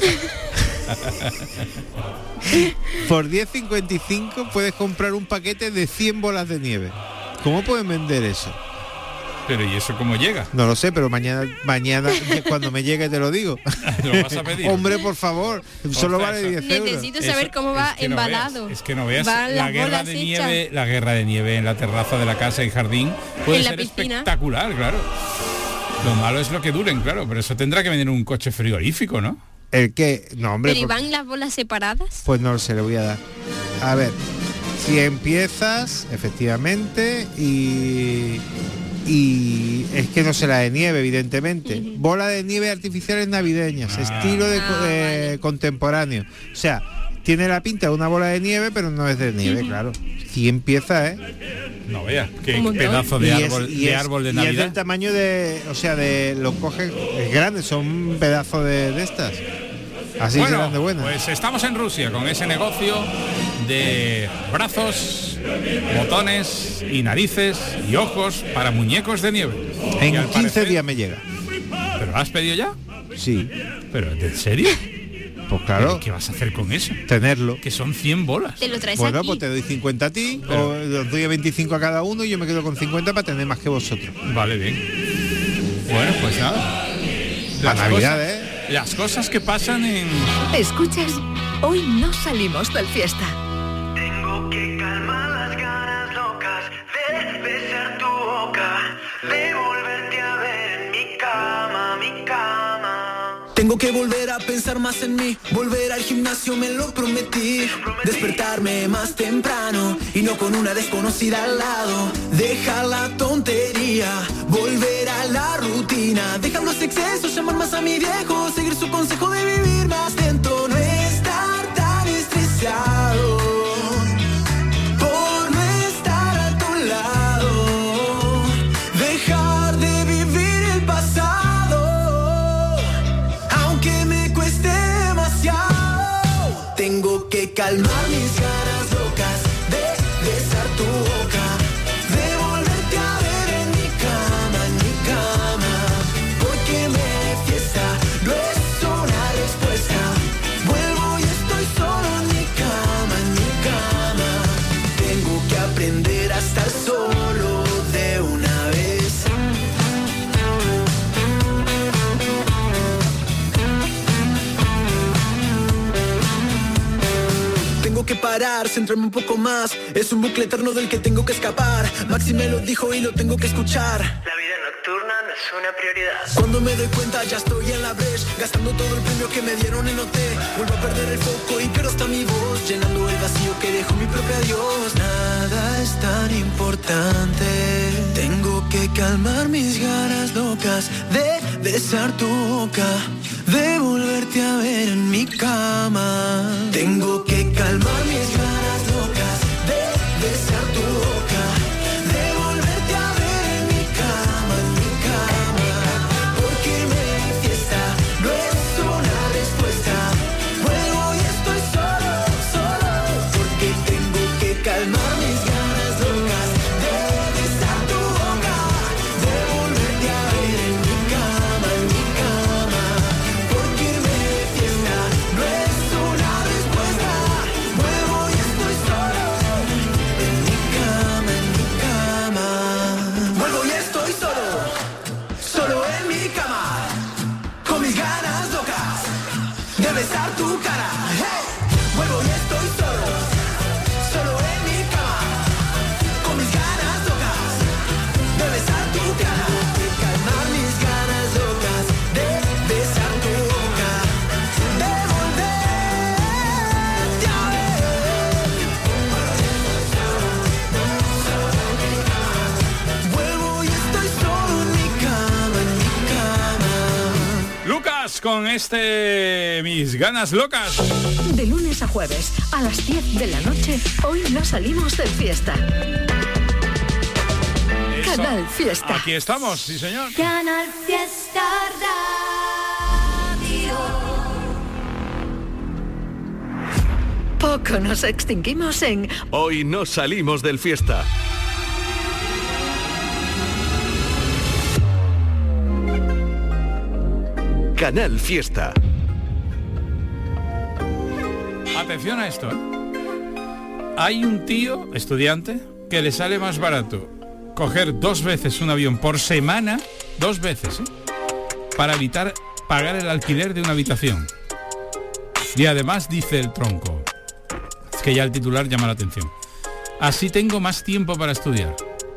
por diez cincuenta y cinco puedes comprar un paquete de cien bolas de nieve. ¿Cómo pueden vender eso? Pero ¿y eso cómo llega? No lo sé, pero mañana mañana cuando me llegue te lo digo. ¿Lo vas a pedir? Hombre, por favor, solo sea, vale eso- diez euros. Necesito saber Eso- cómo va es que no embalado. veas, es que no veas Van la las guerra bolas de hechas. nieve, la guerra de nieve en la terraza de la casa y jardín puede En la ser piscina. espectacular, claro. Lo malo es lo que duren, claro, pero eso tendrá que venir un coche frigorífico, ¿no? El que, no hombre, Pero ¿y por- van las bolas separadas? pues no lo sé, le voy a dar. A ver, si empiezas, efectivamente, y y es que no será de nieve, evidentemente. Bola de nieve artificiales navideñas, estilo de, Ah, co- eh, vale. contemporáneo. O sea, tiene la pinta de una bola de nieve, pero no es de nieve, claro. Si empieza, ¿eh? No veas, qué Un montón. pedazo de Y es- árbol, y de es- árbol de y es Navidad. del tamaño de, o sea, de lo cogen, es grande, son pedazos de, de estas. Así Bueno, serán de buenas. pues estamos en Rusia con ese negocio de brazos, botones y narices y ojos para muñecos de nieve. Y en al quince parecer- días me llega. ¿Pero lo has pedido ya? Sí, ¿Pero en serio? pues claro, ¿Qué vas a hacer con eso? tenerlo. Que son cien bolas. Te lo traes Bueno, aquí. pues te doy cincuenta a ti, Pero- o os doy veinticinco a cada uno y yo me quedo con cincuenta para tener más que vosotros. Vale, bien. Bueno, pues nada. La Navidad, cosas, ¿eh? Las cosas que pasan en... Escuchas, hoy no salimos del fiesta. Tengo que calmar las ganas locas de besar tu boca, de volverte a ver en mi cama, mi cama. Tengo que volver a pensar más en mí, volver al gimnasio me lo prometí, despertarme más temprano y no con una desconocida al lado, dejar la tontería, volver a la rutina, dejar los excesos, llamar más a mi viejo, seguir su consejo de vivir más lento, no estar tan estresado, por no estar a tu lado, dejar de vivir el pasado, aunque me cueste demasiado. Tengo que calmar mis ganas locas de besar tu boca, de volverte a ver en mi cama, en mi cama, porque me fiesta no es una respuesta. Vuelvo y estoy solo en mi cama, en mi cama. Tengo que aprender a estar solo de una vez. Tengo que parar, centrarme un poco más. Es un bucle eterno del que tengo que escapar. Maxi me lo dijo y lo tengo que escuchar. La vida nocturna no es una prioridad. Cuando me doy cuenta ya estoy en la brecha, gastando todo el premio que me dieron en hotel. Vuelvo a perder el foco y pierdo hasta mi voz, llenando el vacío yo que dejo mi propio adiós. Nada es tan importante. Tengo que calmar mis ganas locas de besar tu boca, de volverte a ver en mi cama. Tengo que calmar mis ganas locas de besar tu boca, de volverte a ver en mi cama, en mi cama. Porque irme de fiesta no es una respuesta. Vuelvo y estoy solo, solo. Porque tengo que calmar mis ganas locas de besar tu boca, de volverte a ver en mi cama, en mi cama. Porque irme de fiesta no es una respuesta. Vuelvo y estoy solo en mi cama, en mi cama. Vuelvo y estoy solo, solo en mi cama, con mis ganas locas de besar tu cara. Hey, vuelvo y estoy solo, solo en mi cama, con mis ganas locas de besar tu cara, de calmar mis ganas locas de besar tu boca, de volverte a ver. Vuelvo y estoy solo en mi cama, en mi cama. Lucas con este Mis ganas locas. De lunes a jueves, a las diez de la noche, hoy no salimos de fiesta. Eso. Canal Fiesta. Aquí estamos, sí señor. Canal Fiesta Radio. Poco nos extinguimos en Hoy no salimos del fiesta. Canal Fiesta. Atención a esto, ¿eh? Hay un tío, estudiante, que le sale más barato coger dos veces un avión por semana, dos veces, ¿eh? Para evitar pagar el alquiler de una habitación. Y además dice el tronco, es que ya el titular llama la atención, así tengo más tiempo para estudiar.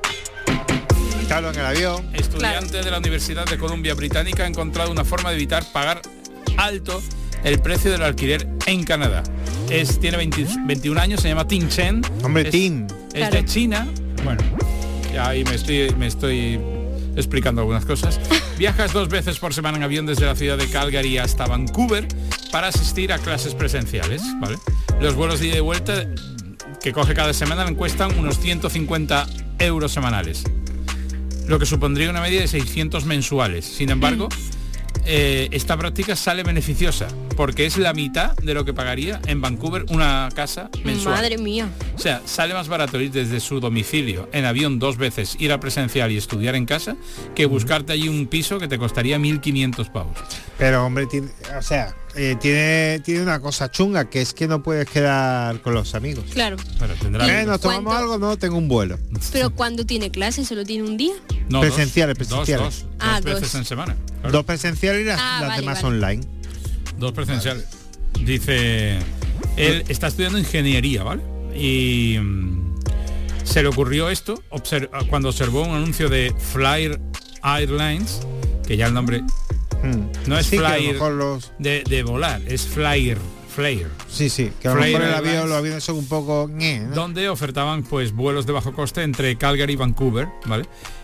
Claro, en el avión. Estudiante Claro. de la Universidad de Columbia Británica ha encontrado una forma de evitar pagar alto el precio del alquiler en Canadá. Es, tiene veinte, veintiún años, se llama Tin Chen. Hombre, es, Tin. Es Claro. de China. Bueno, ya ahí me estoy, me estoy explicando algunas cosas. Viajas dos veces por semana en avión desde la ciudad de Calgary hasta Vancouver para asistir a clases presenciales, ¿vale? Los vuelos de ida y vuelta que coge cada semana le cuestan unos ciento cincuenta euros semanales, lo que supondría una media de seiscientos mensuales. Sin embargo, eh, esta práctica sale beneficiosa porque es la mitad de lo que pagaría en Vancouver una casa mensual. Madre mía. O sea, sale más barato ir desde su domicilio en avión dos veces, ir a presencial y estudiar en casa, que buscarte allí un piso que te costaría mil quinientos pavos. Pero hombre, tiene, o sea, eh, tiene, tiene una cosa chunga, que es que no puedes quedar con los amigos. Claro. Pero tendrá... Eh, ¿Nos tomamos ¿Cuánto? algo? No, tengo un vuelo. Pero cuando tiene clase, solo tiene un día. No, Presenciales, dos, presenciales. Dos, dos, Ah, dos veces dos. en semana. Claro. Dos presenciales y las, Ah, las vale, demás vale. online. Dos presenciales. Dice, él está estudiando ingeniería, ¿vale? Y mm, se le ocurrió esto obser- cuando observó un anuncio de Flyer Airlines, que ya el nombre Mm. no es Sí, que a lo Flyer mejor los... de, de volar, es Flyer, Flyer. Sí, sí, que a lo Flyer mejor el Airlines. avión, los aviones son un poco... ñe, ¿no? Donde ofertaban pues vuelos de bajo coste entre Calgary y Vancouver, ¿vale?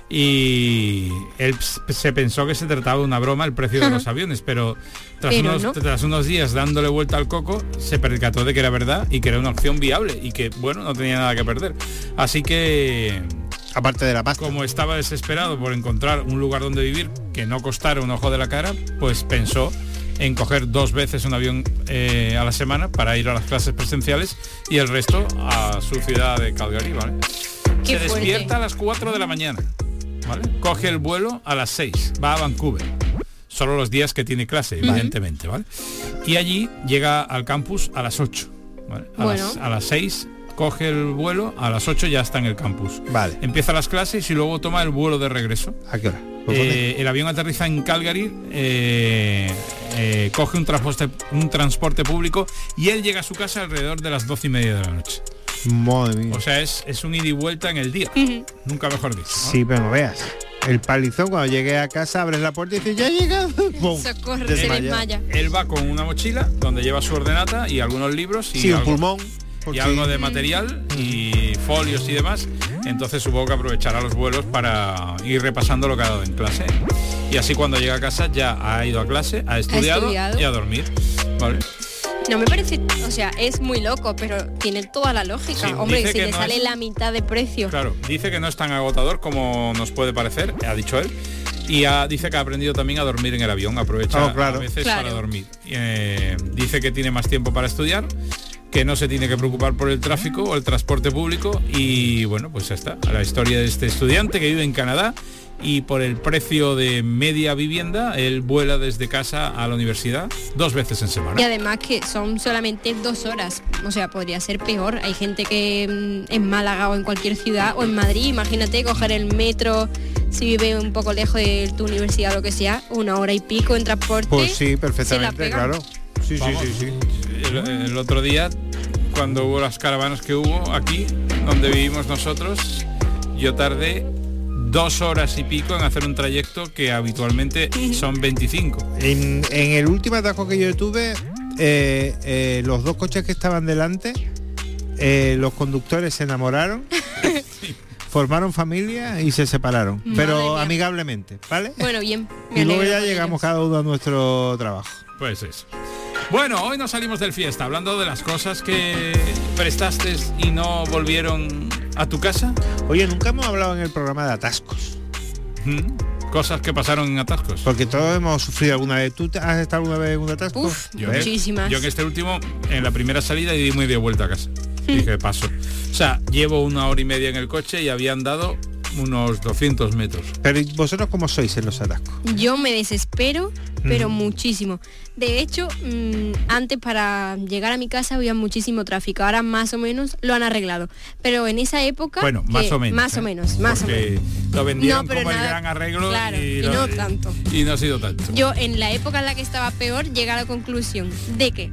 Y él p- se pensó que se trataba de una broma el precio de los aviones, pero tras, Pero unos, no. tras unos días dándole vuelta al coco, se percató de que era verdad y que era una opción viable y que, bueno, no tenía nada que perder. Así que, Aparte de la pasta. como estaba desesperado por encontrar un lugar donde vivir que no costara un ojo de la cara, pues pensó en coger dos veces un avión eh, a la semana para ir a las clases presenciales y el resto a su ciudad de Calgary, ¿vale? Qué Se fuerte. despierta a las cuatro de la mañana, ¿vale? Coge el vuelo a las seis, va a Vancouver. Solo los días que tiene clase, evidentemente, ¿vale? Y allí llega al campus a las ocho, ¿vale? A, Bueno. las, a las seis coge el vuelo, a las ocho ya está en el campus. Vale. Empieza las clases y luego toma el vuelo de regreso. ¿A qué hora? ¿Por dónde? Eh, el avión aterriza en Calgary, eh, eh, coge un transporte, un transporte público y él llega a su casa alrededor de las doce y media de la noche. Madre mía. O sea, es, es un ida y vuelta en el día. Ujú. Nunca mejor dicho, ¿no? Sí, pero no veas. El palizón, cuando llegué a casa, abres la puerta y dices, ya he llegado. ¡Pum! Socorro, se Desmayado. desmaya. Él va con una mochila donde lleva su ordenata y algunos libros y, Sí, un algo- pulmón. por y si- algo de material y folios y demás. Entonces supongo que aprovechará los vuelos para ir repasando lo que ha dado en clase. Y así cuando llega a casa ya ha ido a clase, ha estudiado, estudiado. y a dormir. ¿Vale? No me parece, o sea, es muy loco, pero tiene toda la lógica. Sí, Hombre, dice si que le no sale es- la mitad de precio. Claro, dice que no es tan agotador como nos puede parecer, ha dicho él. Y ha- dice que ha aprendido también a dormir en el avión, aprovecha Oh, claro. a veces Claro. para dormir. Eh, dice que tiene más tiempo para estudiar, que no se tiene que preocupar por el tráfico o el transporte público y bueno, pues ya está. La historia de este estudiante que vive en Canadá y por el precio de media vivienda, él vuela desde casa a la universidad dos veces en semana. Y además que son solamente dos horas, o sea, podría ser peor. Hay gente que mm, en Málaga o en cualquier ciudad o en Madrid, imagínate coger el metro, si vive un poco lejos de tu universidad o lo que sea, una hora y pico en transporte. Pues sí, se la perfectamente, pegan. claro. Sí, Vamos, sí, sí, sí. El, el otro día, cuando hubo las caravanas que hubo aquí, donde vivimos nosotros, yo tardé dos horas y pico en hacer un trayecto que habitualmente son veinticinco. En, en el último atajo que yo tuve, eh, eh, los dos coches que estaban delante, eh, los conductores se enamoraron, formaron familia y se separaron, Madre pero mía. amigablemente, ¿vale? Bueno, bien. me Y luego alegro ya por llegamos ellos. cada uno a nuestro trabajo. Pues eso. Bueno, hoy nos salimos del fiesta hablando de las cosas que prestaste y no volvieron a tu casa. Oye, nunca hemos hablado en el programa de atascos, ¿Mm? Cosas que pasaron en atascos. porque todos hemos sufrido alguna vez. ¿Tú te- has estado alguna vez en un atasco? Uf, Yo, ¿Ves? muchísimas. yo en este último, en la primera salida, y di media vuelta a casa. Dije, paso. O sea, llevo una hora y media en el coche y había andado unos doscientos metros. Pero ¿y vosotros cómo sois en los atascos? Yo me desespero, pero muchísimo. De hecho, mm, antes para llegar a mi casa había muchísimo tráfico. Ahora más o menos lo han arreglado. Pero en esa época... Bueno, más que- o menos. Más ¿eh? o menos, más o Porque menos. lo vendieron No, pero como el nada- gran arreglo claro, y, y no tanto. Y no ha sido tanto. Yo en la época en la que estaba peor llegué a la conclusión de que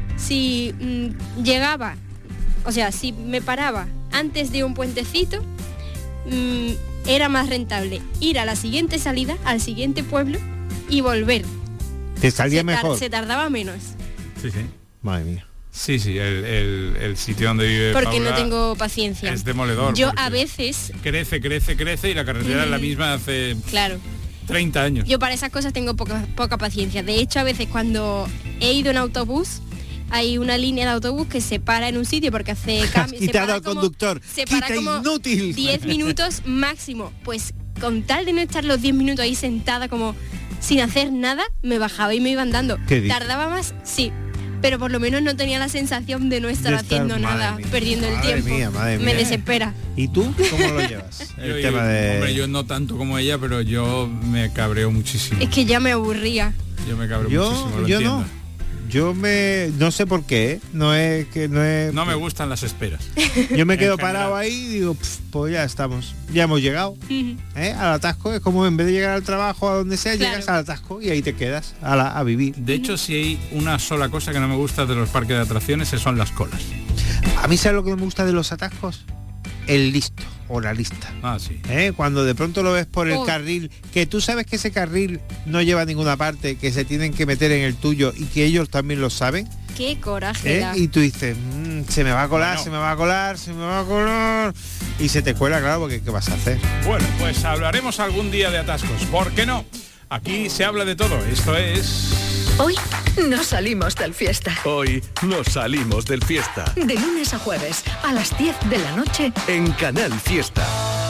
si mm, llegaba, o sea, si me paraba antes de un puentecito, mm, era más rentable ir a la siguiente salida, al siguiente pueblo y volver. ¿Te salía se, tar- mejor? se tardaba menos, Sí, sí. Madre mía. Sí, sí, el, el- el sitio donde vive porque no Paula tengo paciencia. es demoledor. Yo porque a veces, crece, crece, crece y la carretera es la misma hace claro, treinta años. yo para esas cosas tengo poca, poca paciencia. De hecho, a veces cuando he ido en autobús, hay una línea de autobús que se para en un sitio porque hace cambio. se Quitado para al como- conductor. Se para Quita como inútil. diez minutos máximo. Pues con tal de no estar los diez minutos ahí sentada como sin hacer nada, me bajaba y me iba andando. ¿Qué dices? ¿Tardaba más? Sí. Pero por lo menos no tenía la sensación de no estar De estar- haciendo madre nada, mía, perdiendo el madre tiempo. mía, madre me mía. desespera. ¿Y tú cómo lo llevas? El Yo- tema de... Hombre, yo no tanto como ella, pero yo me cabreo muchísimo. Es que ya me aburría. Yo me cabreo Yo, muchísimo, lo yo entiendo. no. Yo me... No sé por qué, ¿eh? No es que... No, es, No me gustan las esperas. Yo me en quedo general. parado ahí y digo, "Pf, pues ya estamos. Ya hemos llegado. Ujú. ¿eh? Al atasco es como en vez de llegar al trabajo, a donde sea, Claro. llegas al atasco y ahí te quedas a, la- a vivir. De hecho, si hay una sola cosa que no me gusta de los parques de atracciones, son las colas. A mí, ¿sabes lo que me gusta de los atascos? El listo o la lista. Ah, sí. ¿eh? Cuando de pronto lo ves por el Oh. carril, que tú sabes que ese carril no lleva a ninguna parte, que se tienen que meter en el tuyo y que ellos también lo saben, Qué coraje ¿eh? da. Y tú dices, "Mm, se me va a colar, Bueno. se me va a colar, se me va a colar", y se te cuela, claro, porque ¿qué vas a hacer? Bueno, pues hablaremos algún día de atascos. ¿Por qué no? Aquí se habla de todo. Esto es... Hoy no salimos del fiesta. Hoy nos salimos del fiesta De lunes a jueves a las diez de la noche. en Canal Fiesta.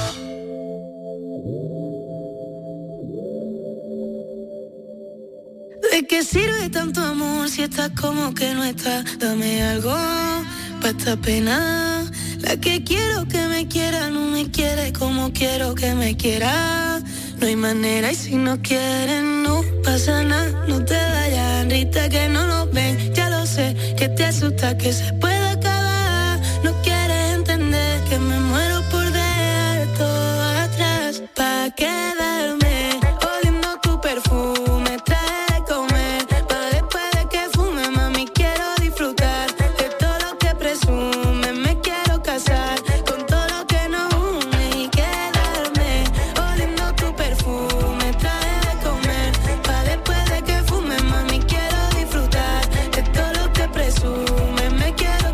¿De qué sirve tanto amor si estás como que no estás? Dame algo para esta pena. La que quiero que me quiera no me quiere como quiero que me quiera. No hay manera y si no quieren no pasa nada. No te vayas, Rita, que no lo ven. Ya lo sé, que te asusta que se pueda acabar. No quieres entender que me muero por dejar todo atrás. Pa' quedarme oliendo tu perfume. Trae de comer pa' después de que fume. Mami, quiero disfrutar de todo lo que presume. Me quiero casar con todo lo que nos une y quedarme oliendo tu perfume. Trae de comer pa' después de que fume. Mami, quiero disfrutar de todo lo que presume. Me quiero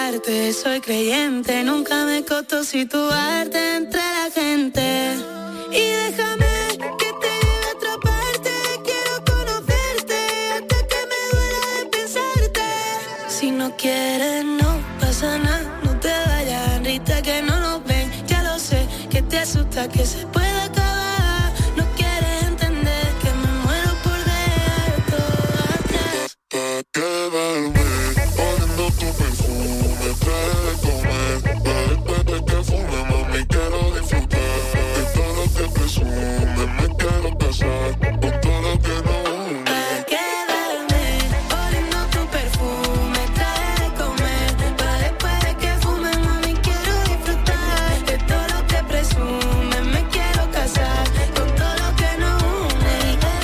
amarte, soy creyente, nunca me costó situarte entre la gente. Y déjame que te lleve a otra parte, quiero conocerte hasta que me duela de pensarte. Si no quieres no pasa nada, no te vayas, ahorita que no nos ven, ya lo sé, que te asusta que se pueda acabar. No quieres entender que me muero por dejar todo atrás. Quedarme oliendo tu perfume, trae de comer, después de que fume, mami, quiero disfrutar de todo lo que presume, me quiero casar con todo lo que no une. Para quedarme oliendo tu perfume, trae de comer, para después de que fume, mami, quiero disfrutar de todo lo que presume, me quiero casar con todo lo que no une.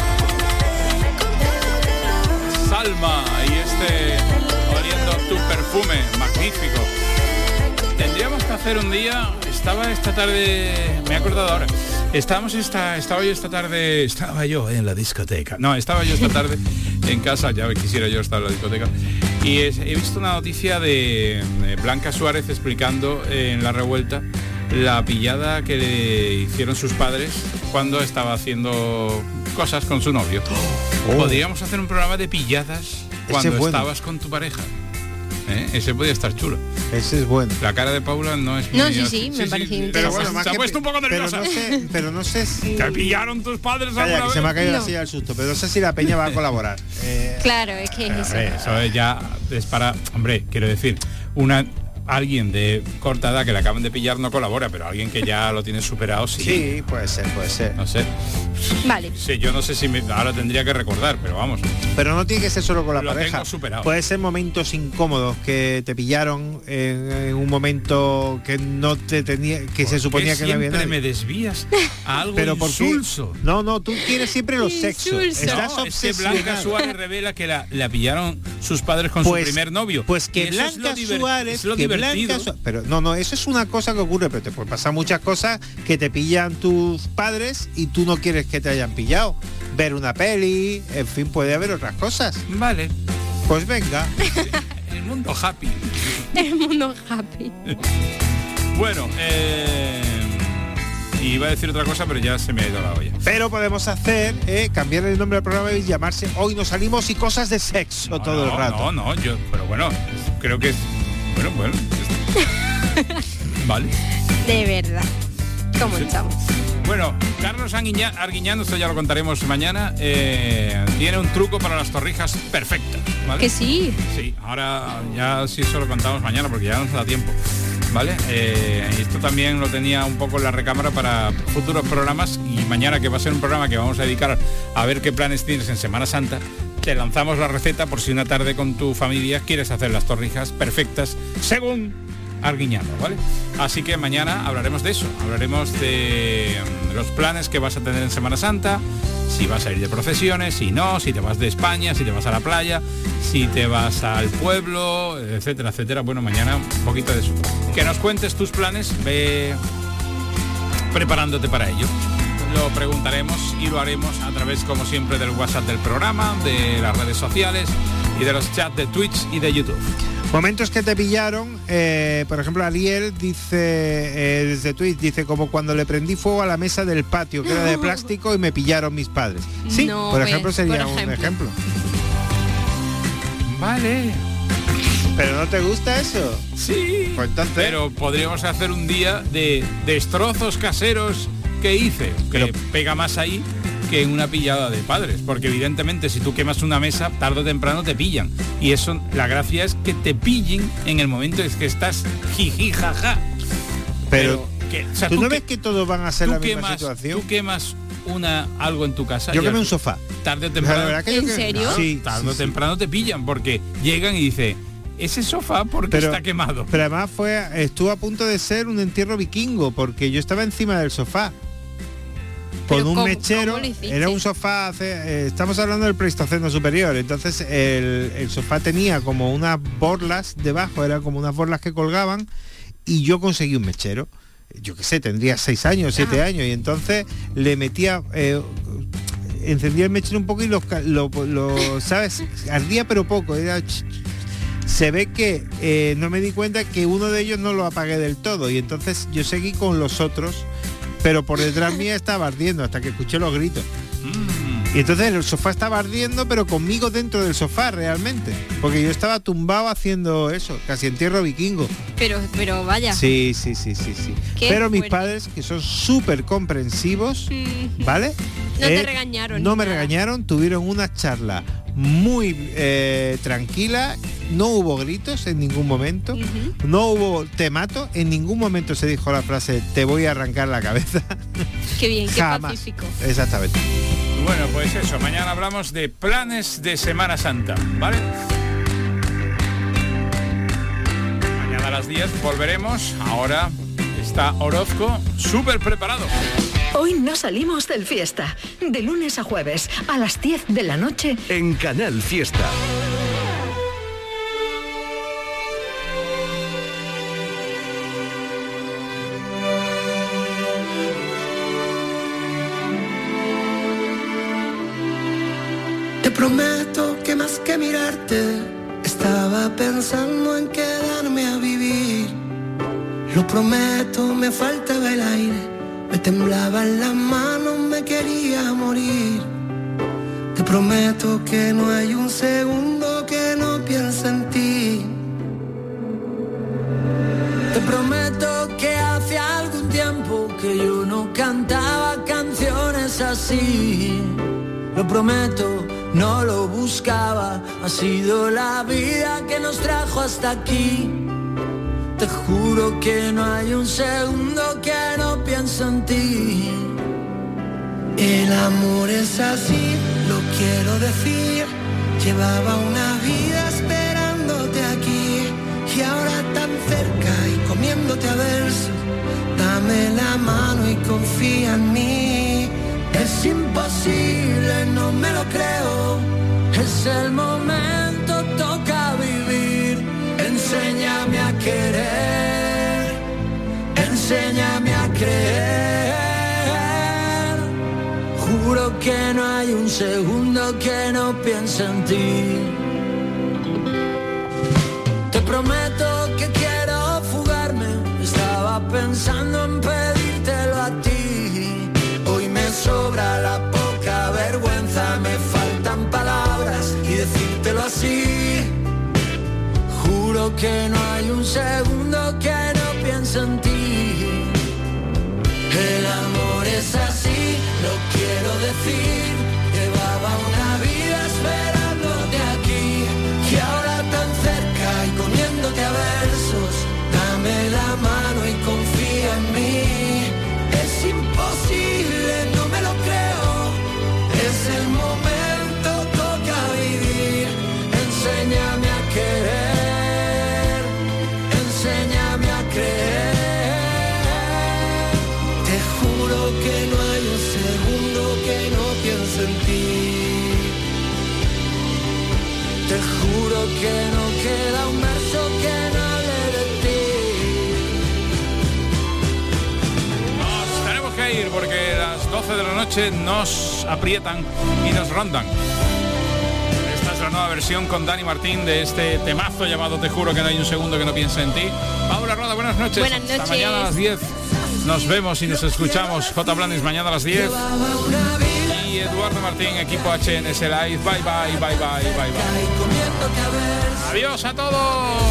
Con todo lo que no une. Salma y este oliendo tu perfume, magnífico. Tendríamos que hacer un día, estaba esta tarde, me he acordado ahora, estábamos esta, estaba yo esta tarde, estaba yo en la discoteca, no, estaba yo esta tarde en casa, ya quisiera yo estar en la discoteca, y es- he visto una noticia de, de Blanca Suárez explicando en La Revuelta la pillada que le hicieron sus padres cuando estaba haciendo cosas con su novio. Oh. Podríamos hacer un programa de pilladas cuando es bueno. estabas con tu pareja. ¿Eh? Ese podría estar chulo. Ese es bueno. La cara de Paula no es No, muy- sí, sí, me parece pero interesante. bueno, más se ha que- puesto un poco pero nerviosa. no sé, pero no sé si... ¿Te pillaron tus padres Calla, alguna que se me ha vez? caído No. la silla del susto, pero no sé si la peña va a colaborar. Eh, Claro, es que es eso. Hombre, eso es ya es para, hombre, quiero decir, una alguien de corta edad que le acaban de pillar no colabora, pero alguien que ya lo tiene superado sí. sí, puede ser, puede ser. No sé. Vale. Sí, yo no sé si me, ahora tendría que recordar, pero vamos. Pero no tiene que ser solo con la Lo pareja. tengo superado. Puede ser momentos incómodos que te pillaron en, en un momento que no te tenía, que se suponía que no había siempre nadie. me desvías a algo Pero ¿por qué? insulso. No, no, tú quieres siempre los sexos. Insulso. Estás No, es que Blanca obsesionado. Suárez revela que la, la pillaron sus padres con Pues- su primer novio. Pues Y que eso es lo Blanca diver- Suárez, es lo que divertido. Blanca Su- pero no, no, eso es una cosa que ocurre, pero te puede pasar muchas cosas que te pillan tus padres y tú no quieres que te hayan pillado. Ver una peli, en fin, puede haber otras cosas. Vale. Pues venga. El mundo happy. El mundo happy. Bueno, eh, iba a decir otra cosa, pero ya se me ha ido la olla. Pero podemos hacer, eh, cambiar el nombre del programa y llamarse Hoy nos salimos y cosas de sexo No, todo no, el rato. No, no, yo, pero bueno, creo que es. Bueno, bueno. es- vale. De verdad. ¿Cómo Sí. estamos? Bueno, Carlos Arguiñán, Arguiñán, esto ya lo contaremos mañana, eh, tiene un truco para las torrijas perfectas, ¿vale? Que sí. Sí, ahora ya sí eso lo contamos mañana porque ya no nos da tiempo, ¿vale? Eh, y esto también lo tenía un poco en la recámara para futuros programas y mañana, que va a ser un programa que vamos a dedicar a ver qué planes tienes en Semana Santa, te lanzamos la receta por si una tarde con tu familia quieres hacer las torrijas perfectas según Arguiñano, ¿vale? Así que mañana hablaremos de eso, hablaremos de mm, los planes que vas a tener en Semana Santa, si vas a ir de procesiones, si no, si te vas de España, si te vas a la playa, si te vas al pueblo, etcétera, etcétera. Bueno, mañana un poquito de eso. Que nos cuentes tus planes, ve preparándote para ello. Lo preguntaremos y lo haremos a través, como siempre, del WhatsApp del programa, de las redes sociales y de los chats de Twitch y de YouTube. Momentos que te pillaron, eh, por ejemplo, Ariel dice eh, desde Twitch, dice como cuando le prendí fuego a la mesa del patio, que era de plástico y me pillaron mis padres. Sí, No, por pues, ejemplo, sería por un ejemplo. ejemplo. Vale. ¿Pero no te gusta eso? Sí. Pues entonces... Pero podríamos hacer un día de destrozos caseros que hice, que Pero- pega más ahí que en una pillada de padres, porque evidentemente si tú quemas una mesa, tarde o temprano te pillan. Y eso, la gracia es que te pillen en el momento en que estás jiji jaja. Pero, que, o sea, ¿tú no que- ves que todos van a ser tú la misma quemas, situación? tú quemas una algo en tu casa. Yo y quemé al- un sofá. Tarde o La temprano. verdad que yo ¿En que- serio? Sí, tarde sí, o sí. temprano te pillan porque llegan y dice ese sofá porque Pero- está quemado. Pero además fue, estuvo a punto de ser un entierro vikingo, porque yo estaba encima del sofá. Con Pero un ¿cómo- mechero, cómo lo hiciste? era un sofá, hace- eh, estamos hablando del Pleistoceno superior, entonces el, el sofá tenía como unas borlas debajo, eran como unas borlas que colgaban, y yo conseguí un mechero. Yo qué sé, tendría seis años, siete Ajá. años, y entonces le metía, eh, encendía el mechero un poco y lo, ca- lo, lo, ¿sabes? Ardía pero poco, era ch- ch- se ve que eh, no me di cuenta que uno de ellos no lo apagué del todo y entonces yo seguí con los otros, pero por detrás mía estaba ardiendo hasta que escuché los gritos. Y entonces el sofá estaba ardiendo, pero conmigo dentro del sofá realmente, porque yo estaba tumbado haciendo eso, casi entierro vikingo. Pero, pero vaya. Sí, sí, sí, sí, sí. Pero mis padres, que son súper comprensivos, mm. ¿vale? No eh, te regañaron. No me nada. regañaron, tuvieron una charla muy eh, tranquila, no hubo gritos en ningún momento, uh-huh. no hubo te mato, en ningún momento se dijo la frase te voy a arrancar la cabeza. Qué bien, qué Jamás. pacífico. Exactamente. Bueno, pues eso, mañana hablamos de planes de Semana Santa, ¿vale? Mañana a las diez volveremos, ahora está Orozco súper preparado. Hoy no salimos del Fiesta, de lunes a jueves, a las diez de la noche, en Canal Fiesta. Te prometo que más que mirarte, estaba pensando en quedarme a vivir. Lo prometo, me faltaba el aire. Me temblaban las manos, me quería morir. Te prometo que no hay un segundo que no piense en ti. Te prometo que hace algún tiempo que yo no cantaba canciones así. Lo prometo, no lo buscaba. Ha sido la vida que nos trajo hasta aquí. Te juro que no hay un segundo que no pienso en ti. El amor es así, lo quiero decir. Llevaba una vida esperándote aquí y ahora tan cerca y comiéndote a versos. Dame la mano y confía en mí. Es imposible, no me lo creo. Es el momento, toca vivir. Enséñame a querer, enséñame a creer. Juro que no hay un segundo que no piense en ti. Te prometo que quiero fugarme. Estaba pensando en pedírtelo a ti. Hoy me sobra la poca vergüenza, me faltan palabras y decírtelo así. Juro que no hay un segundo que no piense en ti. El amor es así, lo quiero decir. Llevaba una vida esperándote aquí y ahora tan cerca y comiéndote a versos. Dame la mano y confía en mí. Es imposible, no me lo creo. Es el momento, toca vivir. Enséñame a querer, enséñame a creer. Te juro que no hay un segundo que no piense en ti. Te juro que no queda un verso que no hable de ti. Nos tenemos que ir porque las doce de la noche nos aprietan y nos rondan. Esta es la nueva versión con Dani Martín de este temazo llamado Te juro que no hay un segundo que no piense en ti. Paula Roda, buenas noches. Buenas noches. Hasta mañana a las diez. Nos vemos y nos escuchamos. J. Blanes mañana a las diez. Y Eduardo Martín, equipo H N S Live. Bye, bye, bye, bye, bye, bye. Adiós a todos.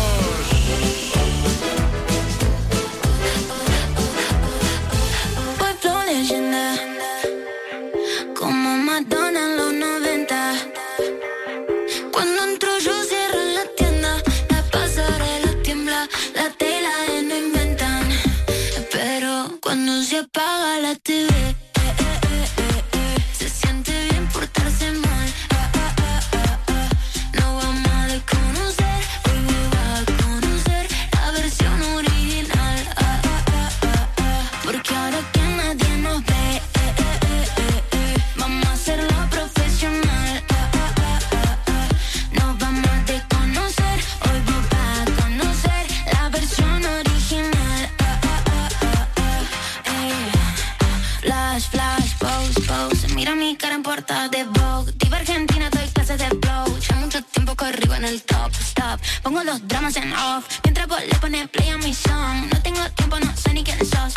Pueblo leyenda, como Madonna en los noventa. Cuando entro yo cierro la tienda, la pasarela tiembla, la tela de no inventan. Pero cuando se apaga la T V, eh, eh, eh, eh, eh, se siente bien portarse mal. Ah, ah, ah, ah, ah. No vamos a desconocer, hoy va a conocer la versión original. Ah, ah, ah, ah, ah. Porque ahora que nadie nos ve, eh, eh, eh, eh, eh, vamos a hacerlo profesional. Ah, ah, ah, ah, ah. Nos vamos a desconocer, hoy va a conocer la versión original. Ah, ah, ah, ah, ah. Eh. Flash, flash, pose, pose. Mira mi cara en portada de Vogue. Diva argentina, doy clases de flow. Ya mucho tiempo corrido en el top. Stop, Pongo los dramas en off, mientras vos le pones play a mi song. No tengo tiempo, no sé ni quién sos.